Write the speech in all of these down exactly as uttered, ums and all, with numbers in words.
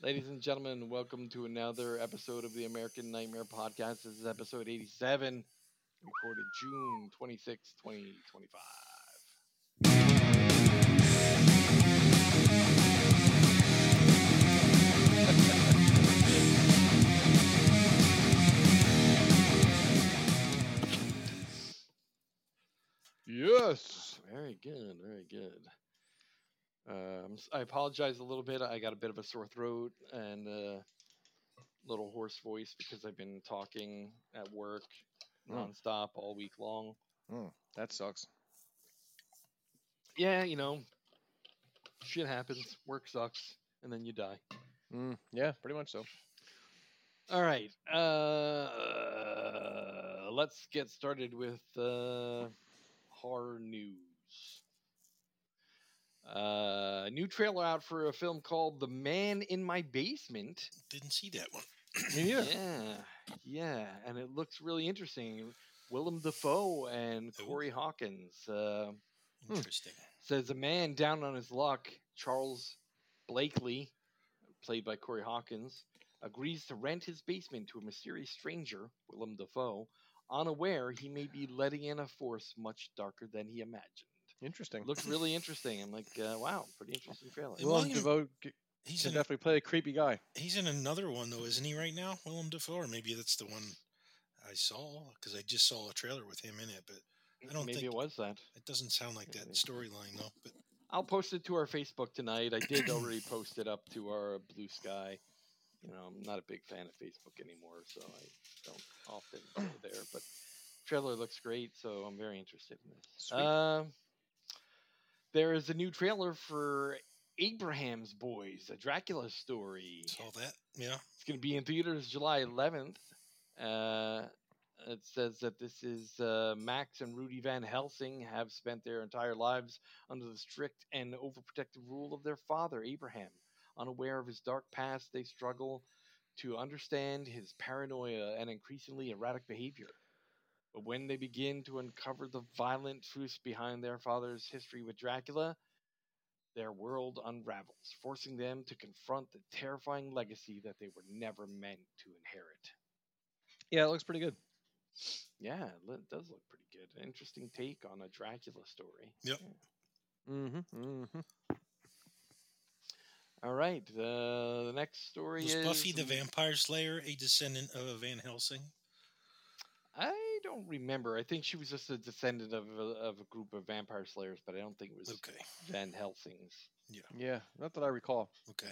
Ladies and gentlemen, welcome to another episode of the American Nightmare Podcast. This is episode eighty-seven, recorded June twenty-sixth, twenty twenty-five. Yes. Very good, very good. Um, s- I apologize a little bit. I got a bit of a sore throat and a little hoarse voice because I've been talking at work Mm. nonstop all week long. Mm, that sucks. Yeah, you know, shit happens. Work sucks, and then you die. Mm, yeah, pretty much so. All right. Uh, let's get started with uh, horror news. Uh, new trailer out for a film called The Man in My Basement. Didn't see that one. Me neither. Yeah, yeah, and it looks really interesting. Willem Dafoe and Ooh. Corey Hawkins. Uh, Interesting. says a man down on his luck, Charles Blakely, played by Corey Hawkins, agrees to rent his basement to a mysterious stranger, Willem Dafoe, unaware he may be letting in a force much darker than he imagined. Interesting. Looks really interesting. I'm like, uh, wow, pretty interesting trailer. Hey, Willem William- Dafoe c- He's can in. definitely play a creepy guy. He's in another one though, isn't he? Right now, Willem Dafoe, or maybe that's the one I saw because I just saw a trailer with him in it. But I don't Maybe think it was that. it doesn't sound like that storyline though. But I'll post it to our Facebook tonight. I did already post it up to our Blue Sky. You know, I'm not a big fan of Facebook anymore, so I don't often go there. But trailer looks great, so I'm very interested in this. Sweet. Uh, there is a new trailer for Abraham's Boys, a Dracula story. saw that. Yeah. It's going to be in theaters July eleventh. Uh, it says that this is uh, Max and Rudy Van Helsing have spent their entire lives under the strict and overprotective rule of their father, Abraham. Unaware of his dark past, they struggle to understand his paranoia and increasingly erratic behavior. But when they begin to uncover the violent truths behind their father's history with Dracula, their world unravels, forcing them to confront the terrifying legacy that they were never meant to inherit. Yeah, it looks pretty good. Yeah, it lo- does look pretty good. An interesting take on a Dracula story. Yep. Mm-hmm. Mm-hmm. All right, uh, the next story Was is Buffy the Vampire Slayer a descendant of Van Helsing? I don't remember. I think she was just a descendant of a, of a group of vampire slayers, but I don't think it was Okay. Van Helsing's. Yeah, not that I recall. Okay.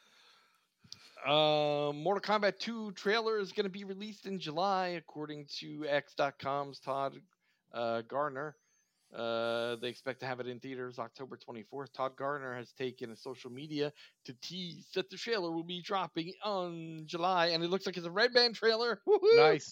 Uh, Mortal Kombat two trailer is going to be released in July, according to X dot com's Todd uh, Garner. Uh, they expect to have it in theaters October twenty-fourth. Todd Garner has taken to social media to tease that the trailer will be dropping on July, and it looks like it's a Red Band trailer. Woohoo! Nice.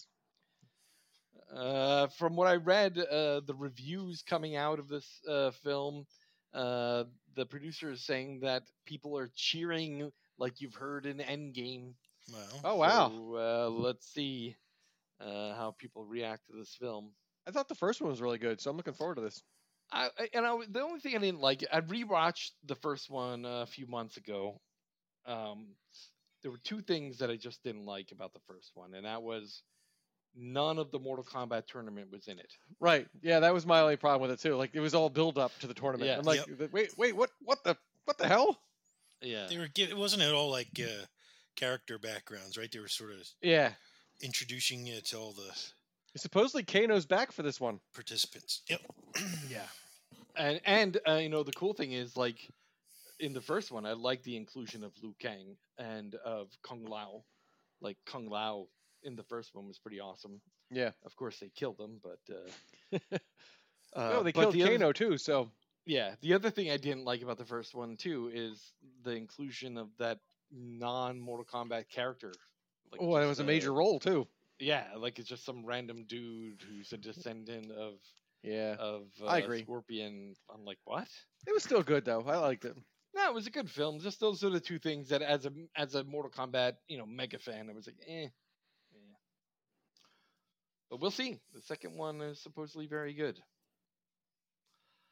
Uh, from what I read, uh, the reviews coming out of this uh, film, uh, the producer is saying that people are cheering like you've heard in Endgame. Well. Oh wow. So, uh, let's see uh, how people react to this film. I thought the first one was really good, so I'm looking forward to this. I, I and I, the only thing I didn't like, I rewatched the first one a few months ago. Um, there were two things that I just didn't like about the first one, and that was none of the Mortal Kombat tournament was in it. Right. Yeah, that was my only problem with it too. Like it was all build up to the tournament. Yeah. I'm like, wait, wait, what? What the? What the hell? Yeah, They were give, it wasn't at all like uh, character backgrounds, right? They were sort of Yeah. introducing you to all the Supposedly Kano's back for this one. participants. Yep. yeah, and and uh, you know the cool thing is like in the first one, I like the inclusion of Liu Kang and of Kung Lao. Like Kung Lao in the first one was pretty awesome. Yeah. Of course, they killed him, but uh, uh, no, they but killed the other- Kano too. So Yeah, the other thing I didn't like about the first one too is the inclusion of that non-Mortal Kombat character. Like oh, and it just, was a major uh, role too. Yeah, like it's just some random dude who's a descendant of Yeah. of uh, I agree. Scorpion. I'm like, what? It was still good though. I liked it. No, it was a good film. Just those are the two things that, as a as a Mortal Kombat, you know, mega fan, I was like, eh, yeah. But we'll see. The second one is supposedly very good.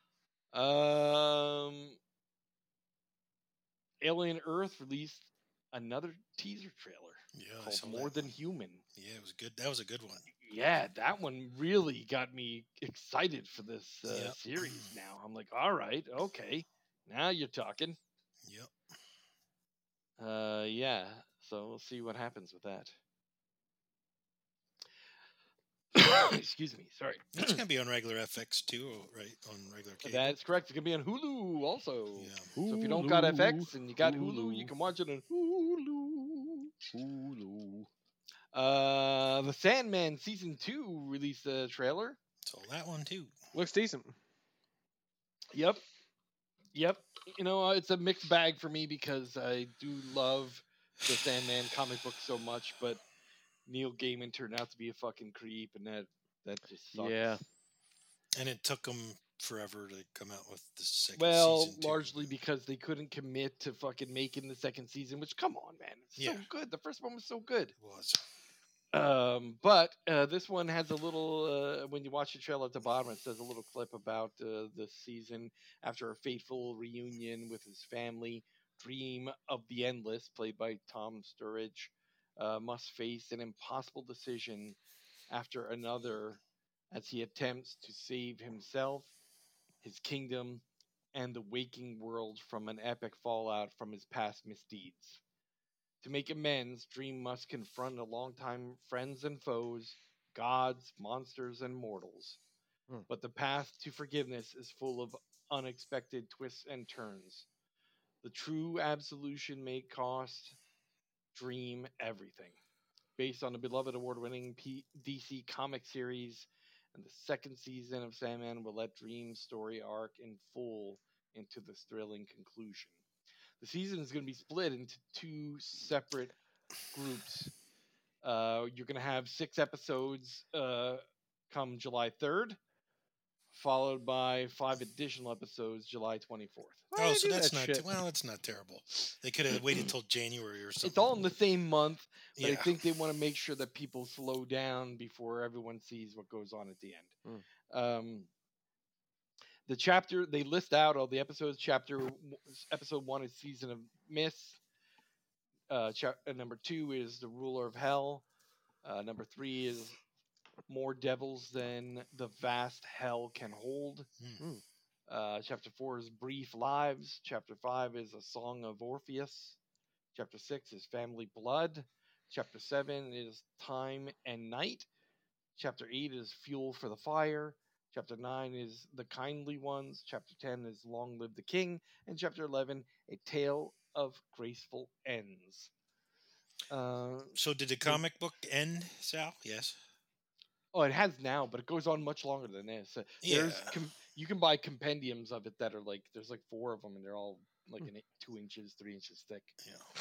Um, Alien Earth released another teaser trailer Yeah, I called saw More that Than one. Human. Yeah, it was good. That was a good one. Yeah, that one really got me excited for this uh, Yep. series now. I'm like, all right, okay. Now you're talking. Yep. Uh, yeah, so we'll see what happens with that. Excuse me, sorry. It's gonna be on regular F X too, right? On regular cable. That's correct. It's going to be on Hulu also. Yeah. So if you don't got F X Hulu, and you got Hulu, Hulu. you can watch it on Hulu. Hulu. Uh, The Sandman season two released a trailer. Saw that one too. Looks decent. Yep, yep. You know, uh, it's a mixed bag for me because I do love the Sandman comic book so much, but Neil Gaiman turned out to be a fucking creep, and that that just sucks. Yeah. And it took them forever to come out with the second Well, season. too. largely because they couldn't commit to fucking making the second season. Which, come on, man, it's so Yeah. good. The first one was so good. It was. Um, but uh, this one has a little. Uh, when you watch the trailer at the bottom, it says a little clip about uh, the season after a fateful reunion with his family. Dream of the Endless, played by Tom Sturridge, uh, must face an impossible decision after another as he attempts to save himself, his kingdom, and the waking world from an epic fallout from his past misdeeds. To make amends, Dream must confront a longtime friends and foes, gods, monsters, and mortals. Hmm. But the path to forgiveness is full of unexpected twists and turns. The true absolution may cost Dream everything. Based on the beloved award-winning P- D C comic series, and the second season of Sandman will let Dream's story arc in full into this thrilling conclusion. The season is going to be split into two separate groups. Uh, you're going to have six episodes uh, come July third, followed by five additional episodes July twenty-fourth. Why Oh, they so do that's that not shit? well. It's not terrible. They could have waited till January or something. It's all in the same month, but I Yeah. think they want to make sure that people slow down before everyone sees what goes on at the end. Um, the chapter they list out all the episodes. Chapter w- episode one is Season of Mist. Uh, chap- uh, number two is The Ruler of Hell. Uh, number three is More Devils Than the Vast Hell Can Hold. Hmm. Uh, chapter four is Brief Lives. Chapter five is A Song of Orpheus. Chapter six is Family Blood. Chapter seven is Time and Night. Chapter eight is Fuel for the Fire. Chapter nine is The Kindly Ones. Chapter ten is Long Live the King. And chapter eleven, A Tale of Graceful Ends. Uh, So did the comic book end, Sal? Yes. oh, it has now, but it goes on much longer than this. Uh, There's Yeah. com- you can buy compendiums of it that are like there's like four of them, and they're all like an eight, two inches, three inches thick. Yeah.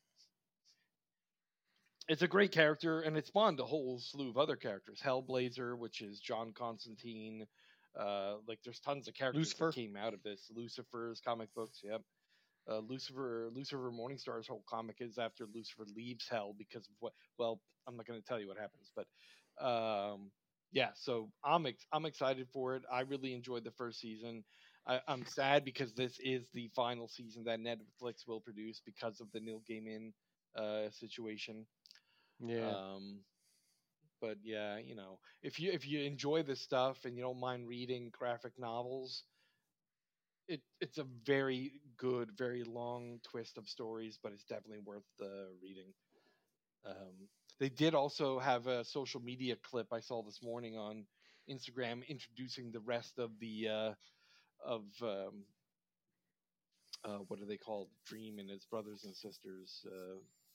It's a great character, and it spawned a whole slew of other characters. Hellblazer, which is John Constantine. Uh, like there's tons of characters Lucifer. that came out of this. Lucifer's comic books, yep. Uh, Lucifer, Lucifer Morningstar's whole comic is after Lucifer leaves Hell because of what? Well, I'm not going to tell you what happens, but um, yeah. So I'm ex- I'm excited for it. I really enjoyed the first season. I, I'm sad because this is the final season that Netflix will produce because of the Neil Gaiman uh, situation. Yeah. Um, but yeah, you know, if you if you enjoy this stuff and you don't mind reading graphic novels, it it's a very good, very long twist of stories, but it's definitely worth the reading. Um, they did also have a social media clip I saw this morning on Instagram introducing the rest of the uh, of um, uh, what are they called? Dream and his brothers and sisters. Uh,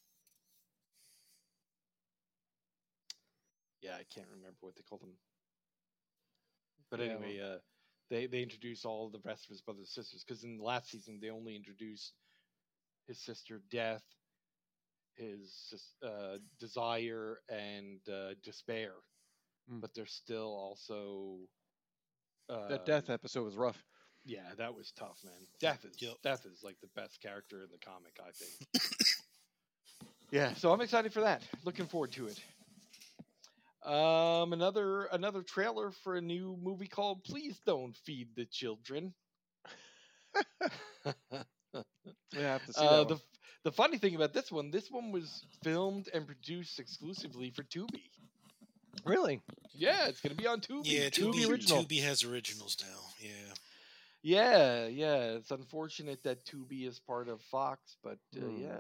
yeah, I can't remember what they call them. But Yeah, anyway, uh, they they introduce all the rest of his brothers and sisters because in the last season they only introduced his sister Death, his sis- uh, Desire, and uh, Despair. Mm. But there's still also uh, That death episode was rough. Yeah, that was tough, man. Death is Yep. Death is like the best character in the comic, I think. Yeah, so I'm excited for that. Looking forward to it. Um, another another trailer for a new movie called Please Don't Feed the Children. We have to see uh, that the one. the funny thing about this one, this one was filmed and produced exclusively for Tubi. Really? Yeah, it's gonna be on Tubi. Yeah, Tubi Tubi, original. Tubi has originals now. Yeah. Yeah, yeah. It's unfortunate that Tubi is part of Fox, but uh, Hmm. yeah,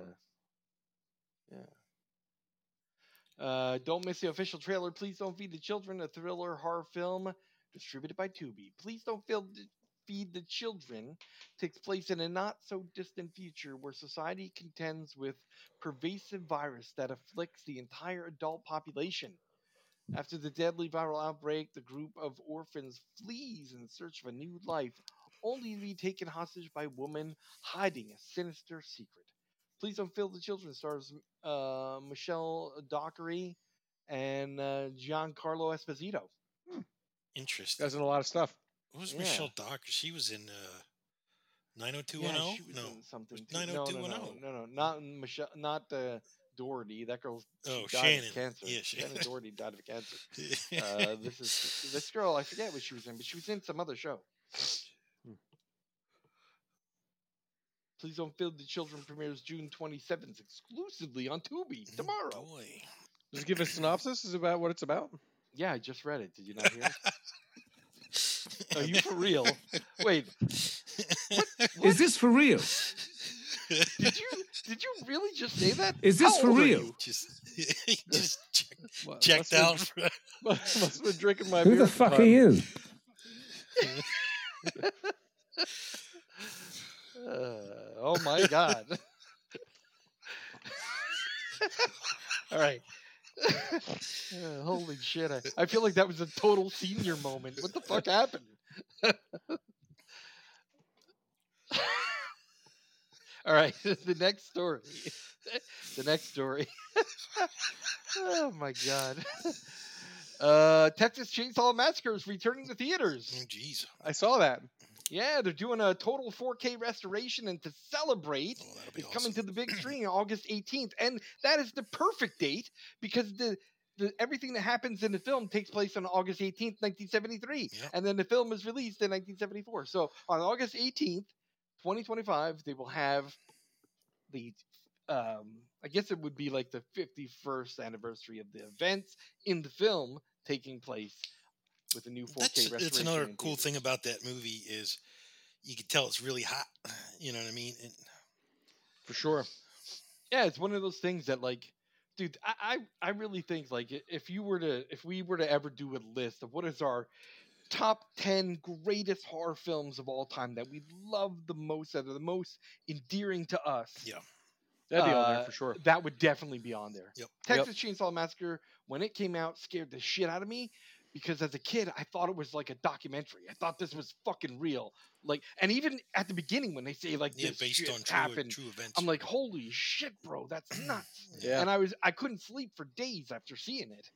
yeah. Uh, don't miss the official trailer. Please Don't Feed the Children, a thriller horror film distributed by Tubi. Please Don't Feel Feed the Children takes place in a not so distant future where society contends with pervasive virus that afflicts the entire adult population. After the deadly viral outbreak, the group of orphans flees in search of a new life, only to be taken hostage by a woman hiding a sinister secret. Please Don't Fail the Children stars uh, Michelle Dockery and uh, Giancarlo Esposito. Interesting. Guys in a lot of stuff. Who's Yeah. Michelle Docker? She was in uh, nine oh two Yeah, one oh? she was No. in something. Was Too. No, no, no, 90210. no, no, not Michelle, not uh, Doherty. That girl. Oh, died Shannon. of cancer. Yeah, Shannon Shannon. Doherty died of cancer. Uh, this is this girl. I forget what she was in, but she was in some other show. Please Don't Fail the Children premieres June twenty-seventh exclusively on Tubi tomorrow. Oh, boy. Just give a synopsis. Is it about what it's about? Yeah, I just read it. Did you not hear it? Are you for real? Wait, Is this for real? did you did you really just say that? Is this How for old are real? you? Just, just check, What, checked must out. Have, For, must, must have been drinking my Who beer. the at fuck are time. you? Uh, oh my god. All right. Uh, holy shit. I, I feel like that was a total senior moment. What the fuck happened? All right. The next story. The next story. Oh my god. Uh, Texas Chainsaw Massacre is returning to theaters. oh, jeez. I saw that. Yeah, they're doing a total four K restoration, and to celebrate, Oh, that'll be it's awesome. coming to the big screen August eighteenth, and that is the perfect date because the, the everything that happens in the film takes place on August eighteenth, nineteen seventy-three, Yep. and then the film is released in nineteen seventy-four. So on August eighteenth, twenty twenty-five, they will have the um, I guess it would be like the fifty-first anniversary of the events in the film taking place with a new four K That's, restoration. that's another in cool theaters. thing about that movie is you can tell it's really hot. You know what I mean? And For sure. Yeah, it's one of those things that like, dude, I, I I really think like i- if you were to if we were to ever do a list of what is our top ten greatest horror films of all time that we love the most, that are the most endearing to us, Yeah. That'd be on uh, there for sure. that would definitely be on there. Yep. Texas Chainsaw Massacre, when it came out, scared the shit out of me because as a kid, I thought it was like a documentary. I thought this was fucking real. Like, and even at the beginning when they say like Yeah, this based shit on true, happened, true events. I'm like, holy shit, bro, that's nuts. Yeah. And I was I couldn't sleep for days after seeing it.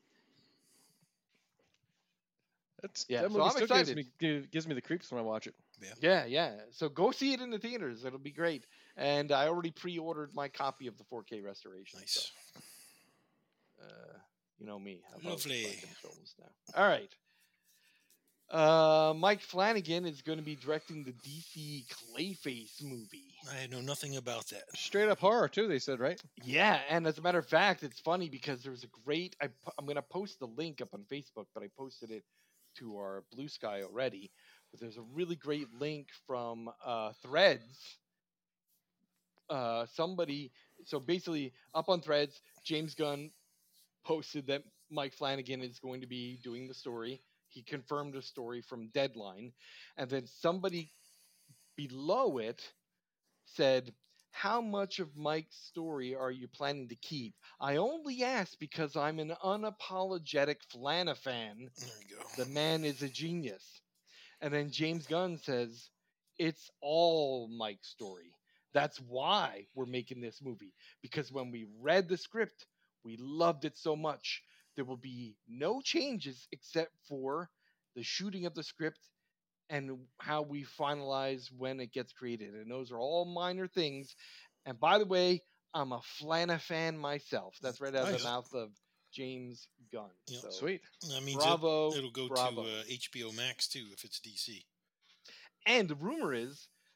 That's, Yeah, that so movie I'm still gives excited. me, gives, gives me the creeps when I watch it. Yeah, yeah. So go see it in the theaters. It'll be great. And I already pre-ordered my copy of the four K restoration. Nice. So, uh, you know me. I love Lovely. fucking films now. All right. Uh, Mike Flanagan is going to be directing the D C Clayface movie. I know nothing about that. Straight up horror too, they said, right? Yeah, and as a matter of fact, it's funny because there's a great. I, po- I'm going to post the link up on Facebook, but I posted it to our Blue Sky already. But there's a really great link from uh, Threads. Uh, somebody, so basically, up on Threads, James Gunn posted that Mike Flanagan is going to be doing the story. He confirmed a story from Deadline, and then somebody below it said, "How much of Mike's story are you planning to keep? I only ask because I'm an unapologetic Flana fan. There you go. The man is a genius." And then James Gunn says, "It's all Mike's story. That's why we're making this movie. Because when we read the script, we loved it so much. There will be no changes except for the shooting of the script and how we finalize when it gets created. And those are all minor things. And by the way, I'm a Flana fan myself." That's right out of Nice. the mouth of James Gunn. Yep. So, Sweet. I mean, bravo. it'll go bravo. to uh, H B O Max too if it's D C. And the rumor is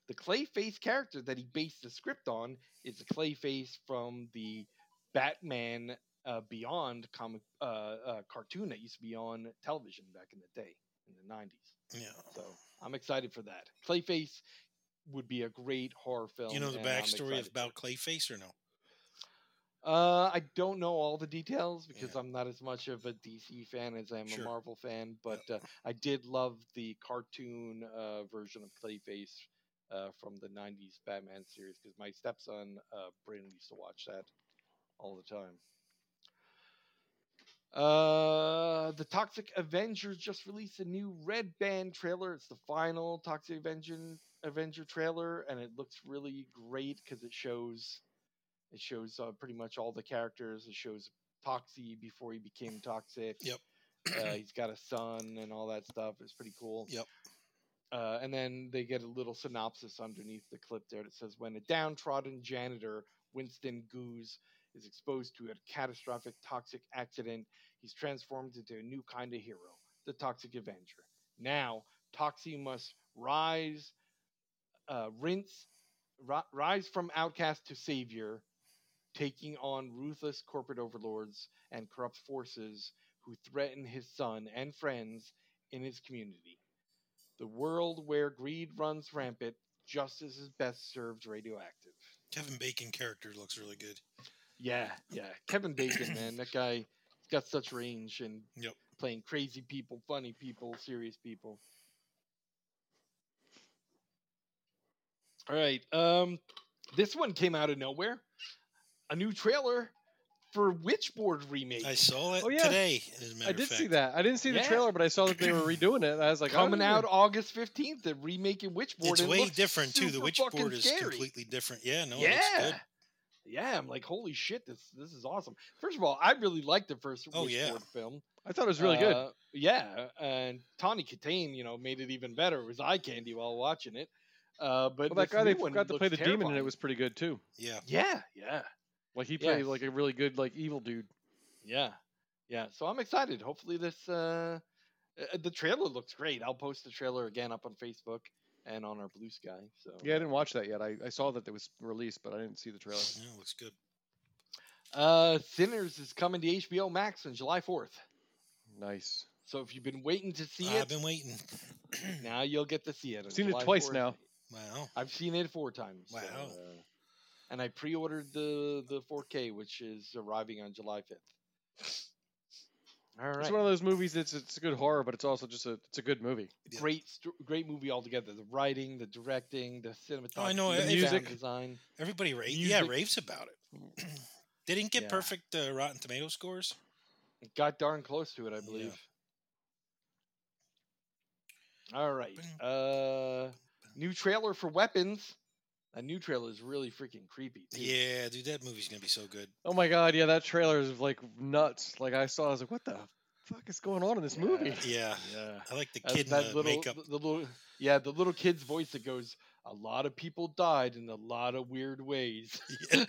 the Clayface character that he based the script on is the Clayface from the Batman uh, Beyond comic uh, uh, cartoon that used to be on television back in the day in the nineties. Yeah. So I'm excited for that. Clayface would be a great horror film. Do you know the and I'm backstory excited about for it. Clayface or no? Uh, I don't know all the details because Yeah. I'm not as much of a D C fan as I am Sure. a Marvel fan, but uh, I did love the cartoon uh, version of Clayface uh, from the nineties Batman series because my stepson, uh, Brandon, used to watch that all the time. Uh, the Toxic Avengers just released a new Red Band trailer. It's the final Toxic Avenger Avenger trailer, and it looks really great because it shows it shows uh, pretty much all the characters. It shows Toxie before he became toxic. Yep. Uh, he's got a son and all that stuff. It's pretty cool. Yep. Uh, and then they get a little synopsis underneath the clip there that says, when a downtrodden janitor, Winston Goose, is exposed to a catastrophic toxic accident, he's transformed into a new kind of hero, the Toxic Avenger. Now, Toxie must rise, uh, rinse, ri- rise from outcast to savior, taking on ruthless corporate overlords and corrupt forces who threaten his son and friends in his community. The world where greed runs rampant, justice is best served radioactive. Kevin Bacon character looks really good. Yeah, yeah. Kevin Bacon, man, that guy, he's got such range and Yep. playing crazy people, funny people, serious people. All right. Um, this one came out of nowhere. A new trailer for Witchboard remake. I saw it Oh, yeah. today. As a matter I of did fact. see that. I didn't see the Yeah. trailer, but I saw that they were redoing it. I was like, Coming oh, out August fifteenth, they're remaking Witchboard. It's and it way looks different too. The super fucking Witchboard is scary. completely different. Yeah, no, it looks Yeah. good. Yeah, I'm like, holy shit, this this is awesome. First of all, I really liked the first Oh, Witchboard yeah. film. I thought it was really good. Uh, Yeah, and Tawny Katane, you know, made it even better. It was eye candy while watching it. Uh, but Well, that this guy they new one forgot to play the looks demon, and it terrifying. was pretty good too. Yeah. Yeah, yeah, Like he played Yes. like a really good like evil dude. yeah, yeah. So I'm excited. Hopefully, this uh, uh, the trailer looks great. I'll post the trailer again up on Facebook and on our Blue Sky. So Yeah, I didn't watch that yet. I, I saw that it was released, but I didn't see the trailer. Yeah, it looks good. Uh, Sinners is coming to H B O Max on July fourth. Nice. So if you've been waiting to see I've it, been waiting. now you'll get to see it. on I've seen it July twice fourth. now. Wow. I've seen it four times. Wow. uh, and I pre-ordered the the four K, which is arriving on July fifth. All right. It's one of those movies that's it's a good horror, but it's also just a it's a good movie. Yeah. Great, st- great movie altogether. The writing, the directing, the cinematography, Oh, I know, the it- music music. design. Everybody rave. Yeah, Music- raves about it. They didn't get Yeah. perfect uh, Rotten Tomato scores. It got darn close to it, I believe. All right. Uh, new trailer for Weapons. A new trailer is really freaking creepy. Too. Yeah, dude, that movie's gonna be so good. Oh my god, yeah, that trailer is like nuts. Like I saw, I was like, what the fuck is going on in this Yeah. movie? Yeah, Yeah. I like the That's kid in that the little, makeup. the, the little, yeah, the little kid's voice that goes, "A lot of people died in a lot of weird ways." Yeah.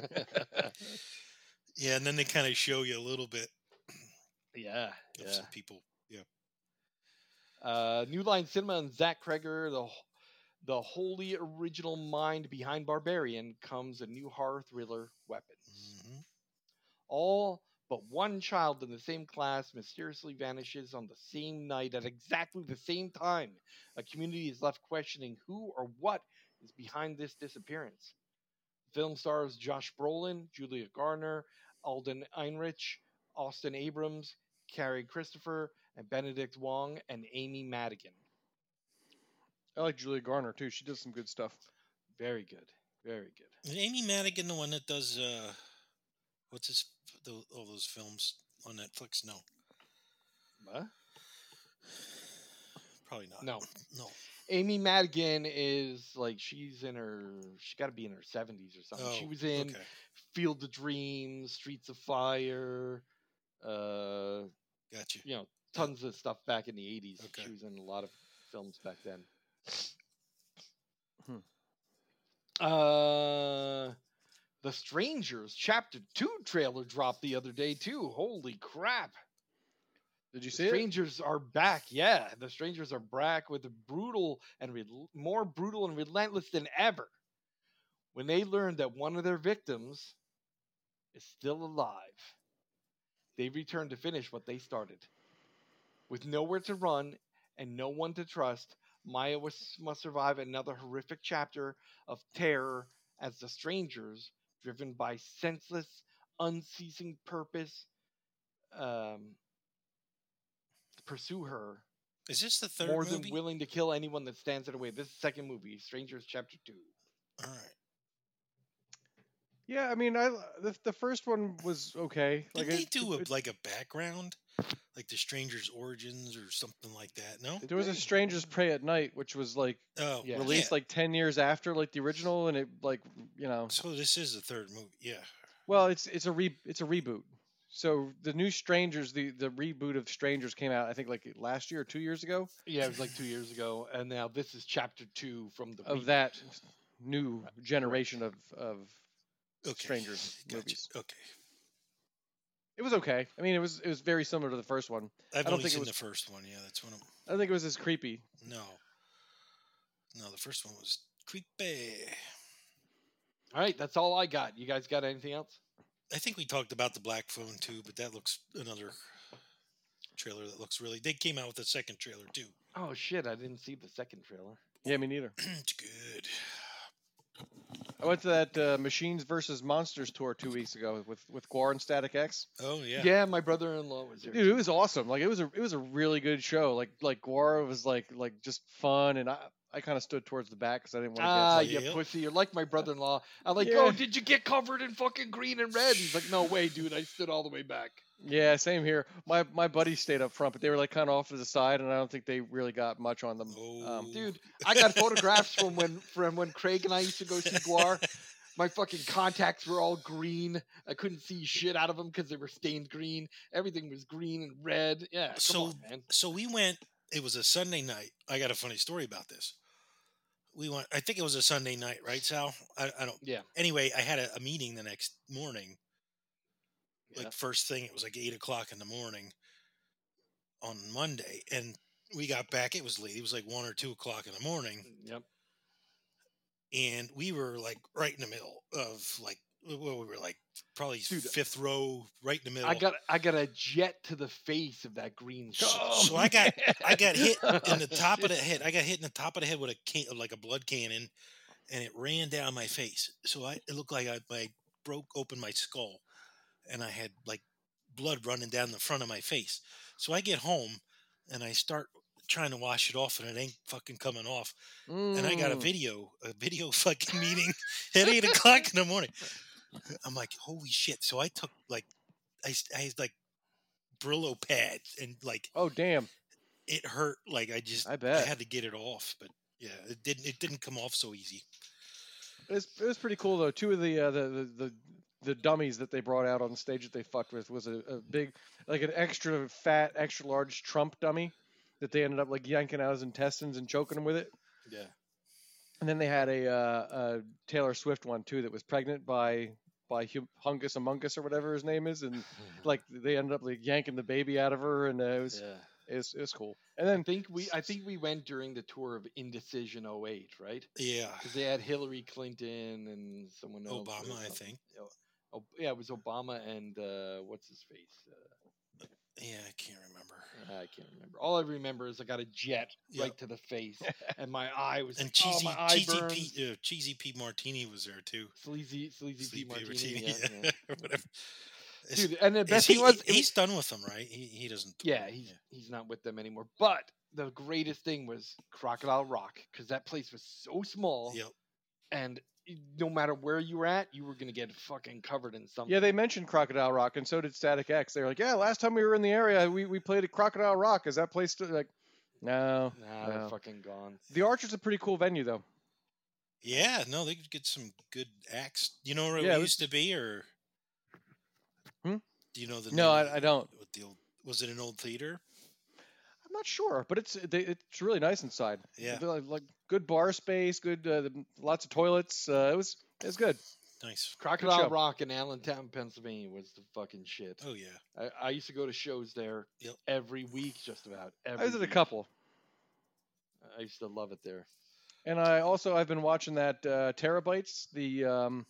Yeah, and then they kind of show you a little bit yeah, of yeah. some people. Yeah, Uh, New Line Cinema and Zach Kreger, the the wholly original mind behind Barbarian, comes a new horror thriller, Weapons. hmm All but one child in the same class mysteriously vanishes on the same night at exactly the same time. A community is left questioning who or what is behind this disappearance. The film stars Josh Brolin, Julia Garner, Alden Einrich, Austin Abrams, Carrie Christopher, and Benedict Wong, and Amy Madigan. I like Julia Garner too. She does some good stuff. Very good. Very good. Is Amy Madigan the one that does uh, what's his the, all those films on Netflix? No, What? probably not. No. no. Amy Madigan is like, she's in her, she got to be in her seventies or something. she Oh, was in okay. Field of Dreams, Streets of Fire, uh, Gotcha. you know, tons of stuff back in the eighties. Okay. She was in a lot of films back then. Hmm. Uh, The Strangers Chapter two trailer dropped the other day, too. Holy crap. Did you The see it? strangers are back. Yeah, the strangers are back with a brutal and rel more brutal and relentless than ever. When they learn that one of their victims is still alive, they return to finish what they started. With nowhere to run and no one to trust, Maya was, must survive another horrific chapter of terror as the strangers, driven by senseless, unceasing purpose, um, pursue her Is this the third more movie? than willing to kill anyone that stands in the way. This is the second movie, Strangers Chapter Two. All right. Yeah, I mean, I the, the first one was okay. Did Like they it, do a, it- like a background, like the Stranger's origins or something like that? No. there was a Strangers Prey at Night, which was like Oh, Yeah. released yeah. like ten years after like the original, and it like you know, So this is the third movie. Yeah. well, it's it's a re it's a reboot. So the new Strangers, the the reboot of Strangers came out, I think like last year or two years ago Yeah, it was like two years ago, and now this is Chapter Two from the of reboot. that new generation of of Okay. Strangers Gotcha. movies. Okay. It was okay. I mean, it was it was very similar to the first one. I've don't only think it seen was- the first one. Yeah, that's one of I don't think it was as creepy. no. No, the first one was creepy. All right, that's all I got. You guys got anything else? I think we talked about the Black Phone too, but that looks another trailer that looks really. They came out with a second trailer too. Oh shit, I didn't see the second trailer. Yeah, me neither. It's good. I went to that uh, Machines versus Monsters tour two weeks ago with with Guar and Static X. Oh yeah. Yeah, my brother-in-law was there. Dude, it was awesome. Like it was a it was a really good show. Like like Guar was like like just fun, and I I kind of stood towards the back because I didn't want to Ah, get. Like, you Yep. pussy! You're like my brother-in-law. I'm like, Yeah. oh, did you get covered in fucking green and red? He's like, no way, dude. I stood all the way back. yeah, same here. My my buddies stayed up front, but they were like kind of off to the side, and I don't think they really got much on them. Oh, Um, Dude, I got photographs from when from when Craig and I used to go see Guar. My fucking contacts were all green. I couldn't see shit out of them because they were stained green. Everything was green and red. Yeah, come So- on, man. So we went. It was a Sunday night. I got a funny story about this. We went. I think it was a Sunday night, right, Sal? I, I don't. Yeah. Anyway, I had a, a meeting the next morning. Like Yeah. first thing, it was like eight o'clock in the morning on Monday, and we got back. It was late. It was like one or two o'clock in the morning, Yep. and we were like right in the middle of like well, we were like probably Dude, fifth row, right in the middle. I got I got a jet to the face of that green shit. So I got I got hit in the top of the head. I got hit in the top of the head with a can, like a blood cannon, and it ran down my face. So I it looked like I, I broke open my skull, and I had like blood running down the front of my face. So I get home, and I start trying to wash it off, and it ain't fucking coming off. And I got a Mm. video, a video fucking meeting at eight o'clock in the morning. I'm like, holy shit! So I took like, I I had like Brillo pads and like Oh damn! it hurt. Like I just I I bet. had to get it off, but yeah, it didn't it didn't come off so easy. It was, it was pretty cool though. Two of the, uh, the the the the dummies that they brought out on stage that they fucked with was a, a big, like an extra fat, extra large Trump dummy that they ended up like yanking out his intestines and choking him with it. Yeah. And then they had a, uh, a Taylor Swift one too that was pregnant by by Hum- Hungus Amungus or whatever his name is, and like they ended up like yanking the baby out of her, and uh, it was Yeah. it was it was cool. And I then think we I think we went during the tour of Indecision oh eight, right? Yeah, Because they had Hillary Clinton and someone else. or Obama, I something. think. Oh, yeah, it was Obama and uh, what's his face? Uh, Yeah, I can't remember. I can't remember. All I remember is I got a jet Yep. right to the face, and my eye was And like, cheesy oh, my eye cheesy burns. Pete uh, cheesy Pete Martini was there too. Sleazy, sleazy, Sleepy Pete Martini. Martini, Yeah, yeah, yeah. or whatever. Is- Dude, and the is best he, thing was, it he's was- done with them, right? He he doesn't. tour. yeah, he's he's not with them anymore. But the greatest thing was Crocodile Rock because that place was so small, Yep. and no matter where you were at, you were gonna get fucking covered in something. yeah, they mentioned Crocodile Rock, and so did Static X. They were like, yeah, last time we were in the area, we, we played at Crocodile Rock. Is that place still like? No, Nah, no. they're fucking gone. The Archer's a pretty cool venue though. Yeah, no, they could get some good acts. You know where Yeah, it it was- used to be, or Hmm? do you know the? No, name of I, I don't. What the old, was it an old theater? I'm not sure, but it's they, it's really nice inside. Yeah. They're like, like good bar space, good uh, the- lots of toilets. Uh, it was it was good. Nice. Crocodile show. Rock in Allentown, Pennsylvania was the fucking shit. Oh yeah. I, I used to go to shows there Yep. every week, just about. Every I was at a week. couple. I used to love it there. And I also I've been watching that uh, Terabytes, the um,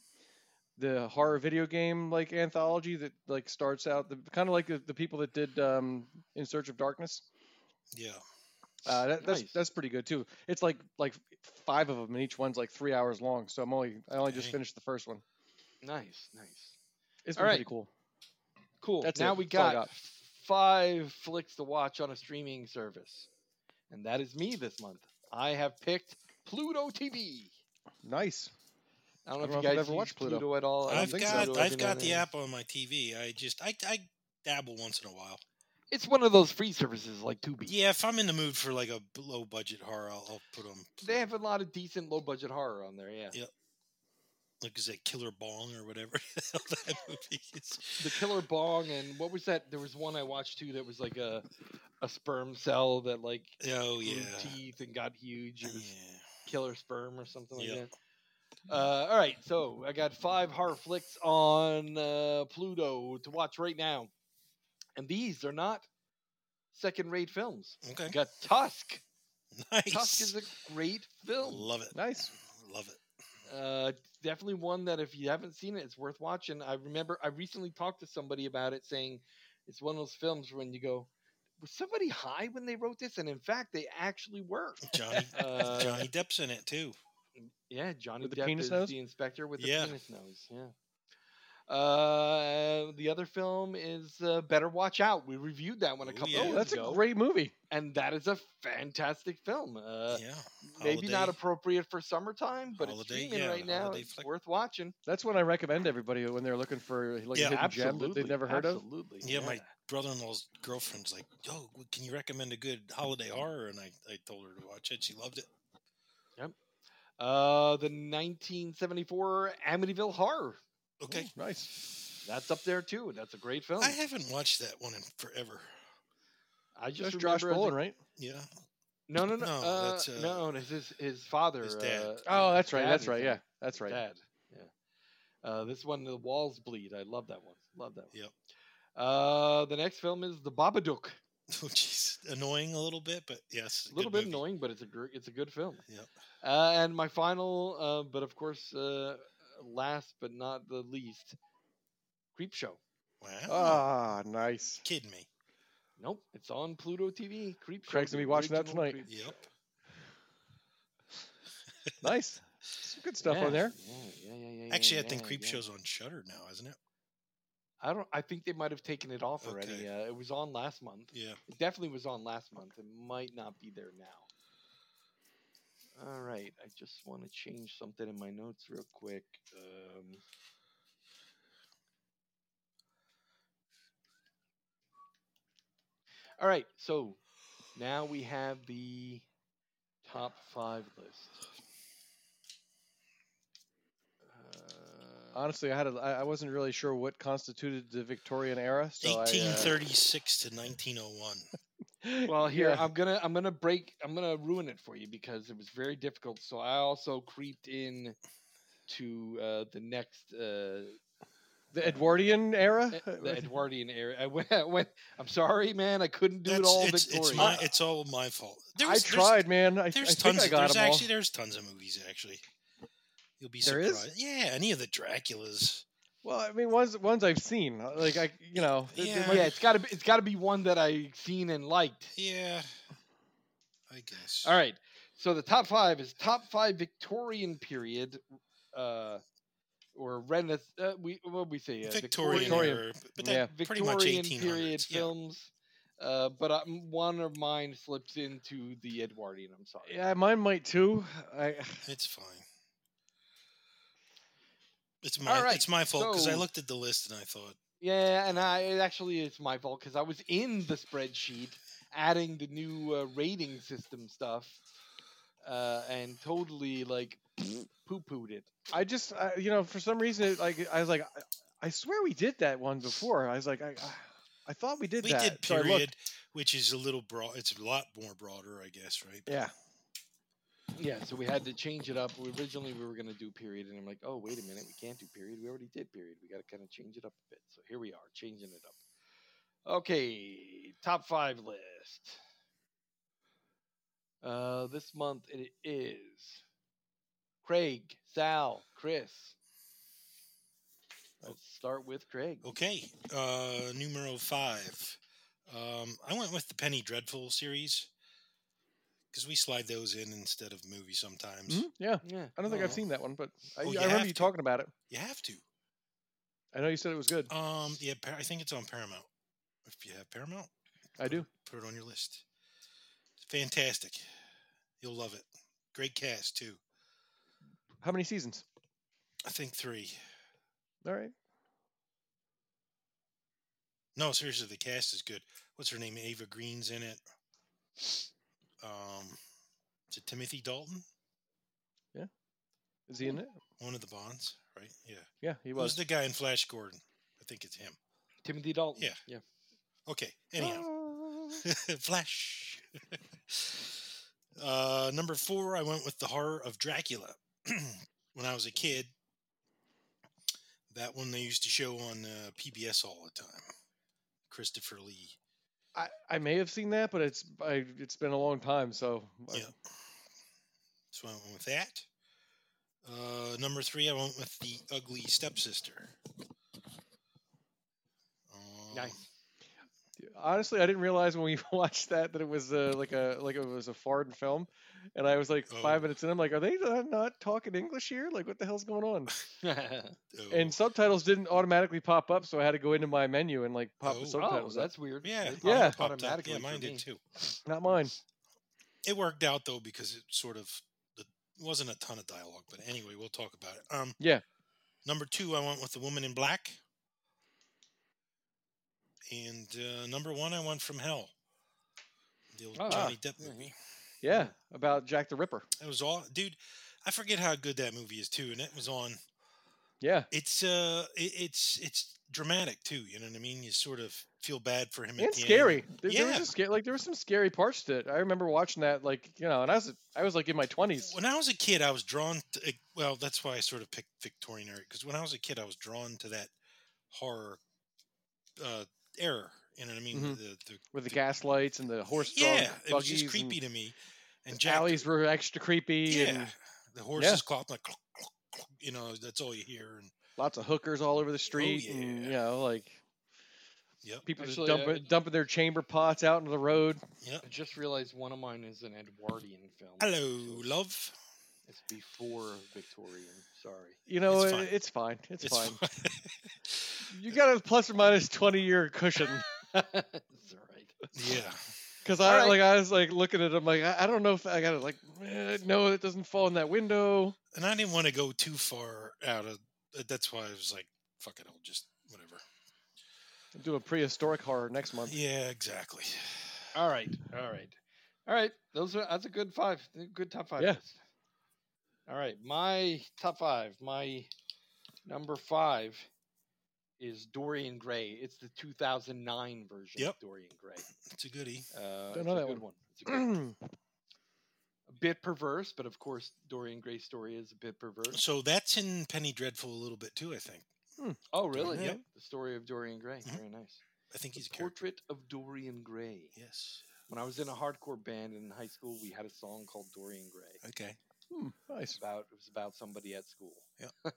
the horror video game like anthology that like starts out the kind of like the, the people that did um, In Search of Darkness. Yeah. Uh, that, that's Nice. that's pretty good too. It's like like five of them, and each one's like three hours long. So I'm only I only just Dang. finished the first one. Nice, nice. It's All been right. pretty cool. Cool. That's now it. we That's all I got, got. five flicks to watch on a streaming service. And that is me this month. I have picked Pluto T V. Nice. I don't know I if don't you know if I've guys ever watched use Pluto. Pluto at all. I don't I've think got so. I've been got on the there. app on my T V. I just I I dabble once in a while. It's one of those free services like Tubi. Yeah, if I'm in the mood for like a low budget horror, I'll, I'll put on. They have a lot of decent low budget horror on there, yeah. Yeah. Like is that Killer Bong or whatever the hell that movie is? The Killer Bong and what was that? There was one I watched too that was like a a sperm cell that like Oh grew yeah. teeth and got huge. It was Yeah. Killer Sperm or something like Yep. that. Uh, all right, so I got five horror flicks on uh, Pluto to watch right now, and these are not second-rate films. Okay. I got Tusk. Nice. Tusk is a great film. Love it. Nice. Love it. Uh, definitely one that if you haven't seen it, it's worth watching. I remember I recently talked to somebody about it, saying it's one of those films when you go, was somebody high when they wrote this? And in fact, they actually were. Johnny Uh, Johnny Depp's in it too. Yeah, Johnny With the Depp penis is nose? the inspector with the Yeah. penis nose. Yeah. Uh, the other film is uh, Better Watch Out. We reviewed that one a Oh, couple yeah. of Oh, years that's ago, a great movie. and that is a fantastic film. Uh, yeah. maybe not Holiday. appropriate for summertime, but Holiday, it's streaming yeah, right now. holiday It's flick. worth watting. That's what I recommend everybody when they're looking for like Yeah, a hidden gem that Absolutely, they've never heard of. absolutely. Yeah, my brother-in-law's girlfriend's like, "Oh, can you recommend a good holiday horror?" And I, I told her to watch it. She loved it. Uh, the nineteen seventy-four Amityville Horror. Okay. Oh, nice. That's up there too. That's a great film. I haven't watched that one in forever. I just That's Josh remember as a- Brolin, right? Yeah. No, no, no. No, uh, that's, uh, no, it's his his father. his dad. Uh, Oh, that's right. dad That's is right. in Yeah, it. that's right. Dad. Yeah. Uh, this one, The Walls Bleed. I love that one. Love that one. Yep. Uh, the next film is The Babadook. Oh, jeez. Annoying a little bit, but yes. A little good bit movie. annoying, but it's a gr- it's a good film. Yep. Uh, and my final, uh, but of course, uh, last but not the least, Creep Show. Wow. Ah, nice. Kidding me. Nope, it's on Pluto T V. Creep Show. Craig's gonna the be watching that original tonight. Creep- Yep. Nice. Some good stuff Yeah, on there. Yeah, yeah, yeah, yeah. Actually, yeah, I think yeah, Creep yeah. Show's on Shudder now, isn't it? I don't. I think they might have taken it off already. Okay. Uh, it was on last month. Yeah. It definitely was on last month. It might not be there now. All right. I just want to change something in my notes real quick. Um, all right. So now we have the top five list. Uh, Honestly, I had a, I I wasn't really sure what constituted the Victorian era, so I, uh, eighteen thirty-six to nineteen oh one. Well, here Yeah. I'm gonna I'm gonna break I'm gonna ruin it for you because it was very difficult. So I also creeped in to uh, the next uh, the Edwardian era. e- the Edwardian era. I went, I went. I'm sorry, man. I couldn't do it all it's, Victorian. it's, my, it's all my fault. I There's- tried, man. I, I There's, think tons. I Of, got there's them all. actually there's tons of movies actually. You'll be There is? surprised. Yeah, any of the Draculas. Well, I mean, ones ones I've seen, uh, like I, you know, there- there Yeah. might yeah, be- it's gotta be it's gotta be one that I seen and liked. Yeah, I guess. All right. So the top five is top five Victorian period, uh, or Renaissance. Uh, we what we say uh, Victorian, Victorian. era, but that Yeah. pretty much Victorian eighteen period hundreds. Yeah. films. Uh, but uh, one of mine slips into the Edwardian. I'm sorry. yeah, mine might too. I It's fine. It's my All right, it's my fault because I so- looked at the list and I thought, Yeah, and I it actually it's my fault because I was in the spreadsheet adding the new uh, rating system stuff, uh, and totally like poo pooed it. I just, I, you know, for some reason, it, like I was like, I, I swear we did that one before. I was like, I, I, I thought we did we that. did So I looked. period, which is a little broad. It's a lot more broader, I guess, right? Yeah. Yeah, so we had to change it up. We, originally, we were going to do period, and I'm like, oh, wait a minute, we can't do period. We already did period. We got to kind of change it up a bit. So here we are, changing it up. Okay, top five list. Uh, this month it is Craig, Sal, Chris. Let's start with Craig. Okay, uh, numero five. Um, I went with the Penny Dreadful series because we slide those in instead of movies sometimes. Mhm, Yeah, Yeah, I don't think oh, I've seen that one, but I, Oh, you I remember have you to. talking about it. You have to. I know you said it was good. Um, yeah, Par- I think it's on Paramount. If you have Paramount, I do. put it on your list. It's fantastic. You'll love it. Great cast too. How many seasons? I think three. All right. No, seriously, the cast is good. What's her name? Ava Green's in it. Um, is it Timothy Dalton? Is he in it? One of the Bonds, right? Yeah. Yeah, he Who's was. the guy in Flash Gordon? I think it's him. Timothy Dalton. Yeah. yeah. Okay. Anyhow, Ah. Flash. uh, number four, I went with The Horror of Dracula. When I was a kid, that one they used to show on uh, P B S all the time. Christopher Lee. I, I may have seen that, but it's I, it's been a long time, so I- Yeah. So I went with that. Uh, number three, I went with The Ugly Stepsister. Um, Nice. honestly, I didn't realize when we watched that that it was uh, like a like it was a foreign film, and I was like five Oh. minutes in, I'm like, are they not not talking English here? Like, what the hell's going on? Oh, And subtitles didn't automatically pop up, so I had to go into my menu and like pop Oh. the oh, subtitles up. that's weird. yeah, They pop Yeah. up popped up. automatically. Yeah, for mine me. did too. Not mine. It worked out though because it sort of it wasn't a ton of dialogue, but anyway, we'll talk about it. Um, Yeah. number two, I went with The Woman in Black, and uh, number one, I went From Hell, the old Ah, Johnny Depp yeah, movie. Yeah, about Jack the Ripper. That was all, dude. I forget how good that movie is too, and it was on. Yeah. It's uh, it, it's it's dramatic too. You know what I mean? You sort of feel bad for him. at And the end. scary. There, there was Yeah. a scary, like there was some scary parts to it. I remember watching that, like you know, and I was I was like in my twenties. When I was a kid, I was drawn to. eh, Well, that's why I sort of picked Victorian era because when I was a kid, I was drawn to that horror uh, era. You know what I mean? Mhm. The, the, With the gas lights and the horse-drawn yeah, it was just buggies and creepy to me. And the Jack, alleys were extra creepy, yeah, and the horses clock like, clock, clock, clock, you know, that's all you hear. And lots of hookers all over the street, and yeah. you know, like yep, people just Actually, dumping uh, dumping their chamber pots out into the road. yep. I just realized one of mine is an Edwardian film. Hello, so it's- love. It's before Victorian. Sorry. You know, It's it- fine. it's fine. It's, It's fine. fine. You got a plus or minus twenty year cushion. It's all right. yeah. Because All I right. like I was like looking at them like I, I don't know if I gotta like eh, no it doesn't fall in that window. And I didn't want to go too far out of. That's why I was like, "Fuck it, I'll just whatever." I'm doing prehistoric horror next month. Yeah, exactly. All right. All right. All right. Those are that's a good five. Good top five Yeah. list. All right. My top five. My number five is Dorian Gray. It's the two thousand nine version Yep. of Dorian Gray. It's a goodie. Uh, Don't it's know a that good one. one. It's a good one. A bit perverse, but of course, Dorian Gray's story is a bit perverse. So that's in Penny Dreadful a little bit too. I think. Oh, really? Yep. The story of Dorian Gray. Mhm. Very nice. I think The he's a character. Portrait of Dorian Gray. Yes. When I was in a hardcore band in high school, we had a song called Dorian Gray. Okay. Hmm, It's nice. about it was about somebody at school. Yeah.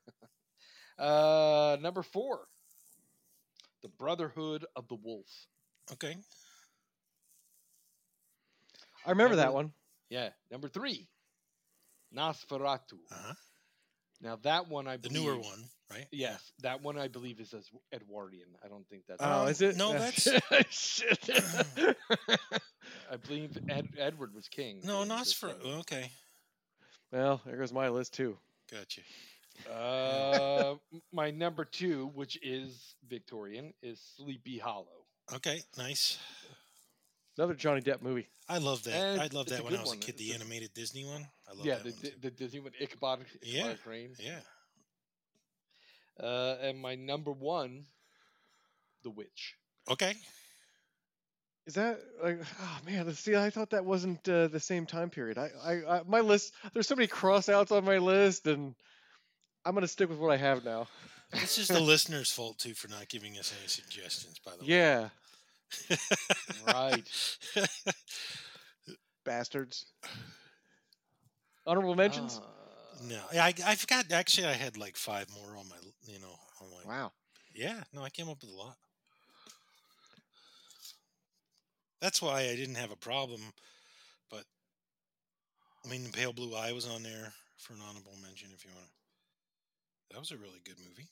uh, number four, The Brotherhood of the Wolf. Okay. I remember that Number- one. Yeah. Number three, Nosferatu. Uh huh. Now that one I The believe, newer one, right? Yes, that one I believe is as Edwardian. I don't think that's. Oh, Um, is it? no, Uh, that's- shit. I believe Ed, Edward was king. No, in not this for. one. Okay. Well, there goes my list too. Gotcha. Uh, my number two, which is Victorian, is Sleepy Hollow. Okay. Nice. Another Johnny Depp movie. I love that. And I it's- love it's that a when I good was a one. kid. It's The a- animated Disney one. I love Yeah, that the, one the, too. the Disney one, Ichabod, Ichabod Yeah, Crane. Yeah. Uh, and my number one, The Witch. Okay. Is that like? Oh man, see, I thought that wasn't uh, the same time period. I, I, I, my list. There's so many crossouts on my list, and I'm gonna stick with what I have now. This is the listeners' fault too for not giving us any suggestions. By the Yeah, way. Right. bastards. Honorable mentions. Uh, No, I I forgot. Actually, I had like five more on my. You know, on my. Wow. Yeah, no, I came up with a lot. That's why I didn't have a problem. But I mean, the Pale Blue Eye was on there for an honorable mention. If you want to, that was a really good movie.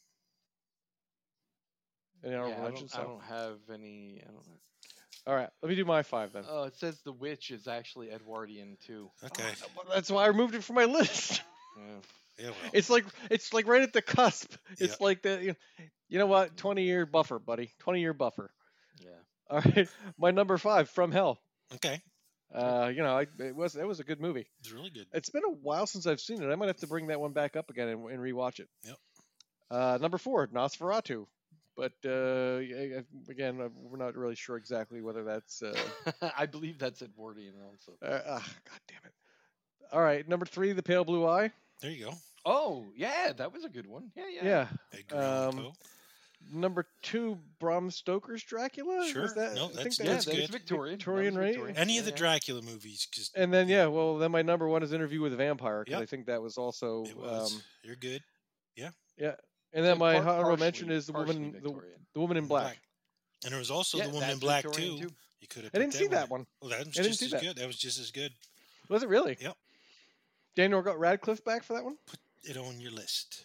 Any yeah, honorable I mentions? don't, I So- don't have any. I don't know. All right, let me do my five then. Oh, it says The Witch is actually Edwardian too. Okay. Oh, well, that's why I removed it from my list. Yeah. Yeah. Well. It's like it's like right at the cusp. It's Yeah. like the you know, you know what? twenty year buffer, buddy. twenty year buffer. Yeah. All right, my number five, From Hell. Okay. Uh, you know, I, it was it was a good movie. It's really good. It's been a while since I've seen it. I might have to bring that one back up again and, and rewatch it. Yep. Uh, number four, Nosferatu. But uh, yeah, again, uh, we're not really sure exactly whether that's. Uh, I believe that's Edwardian also. uh, ah, God damn it! All right, number three, The Pale Blue Eye. There you go. Oh, yeah, that was a good one. Yeah, yeah. Yeah. Edgar Allan Um, Poe. Number two, Bram Stoker's Dracula. Sure. Was that, No, I think that's- that Yeah, that's that's good. Victorian. That Victorian, was right? Victorian. Any Yeah, of the yeah. Dracula movies, because And then yeah, well, then my number one is Interview with a Vampire because Yep. I think that was also. it was. Um, You're good. yeah. And then Yeah, my par- honorable mention partially- is the partially woman, the, Victorian. the woman in black. And there was also Yeah, the Woman in that's Black Victorian, too. too. You could have. I didn't see that one. Well, that was I didn't just see as that. good. That was just as good. Was it really? Yep. Daniel got Radcliffe back for that one. Put it on your list.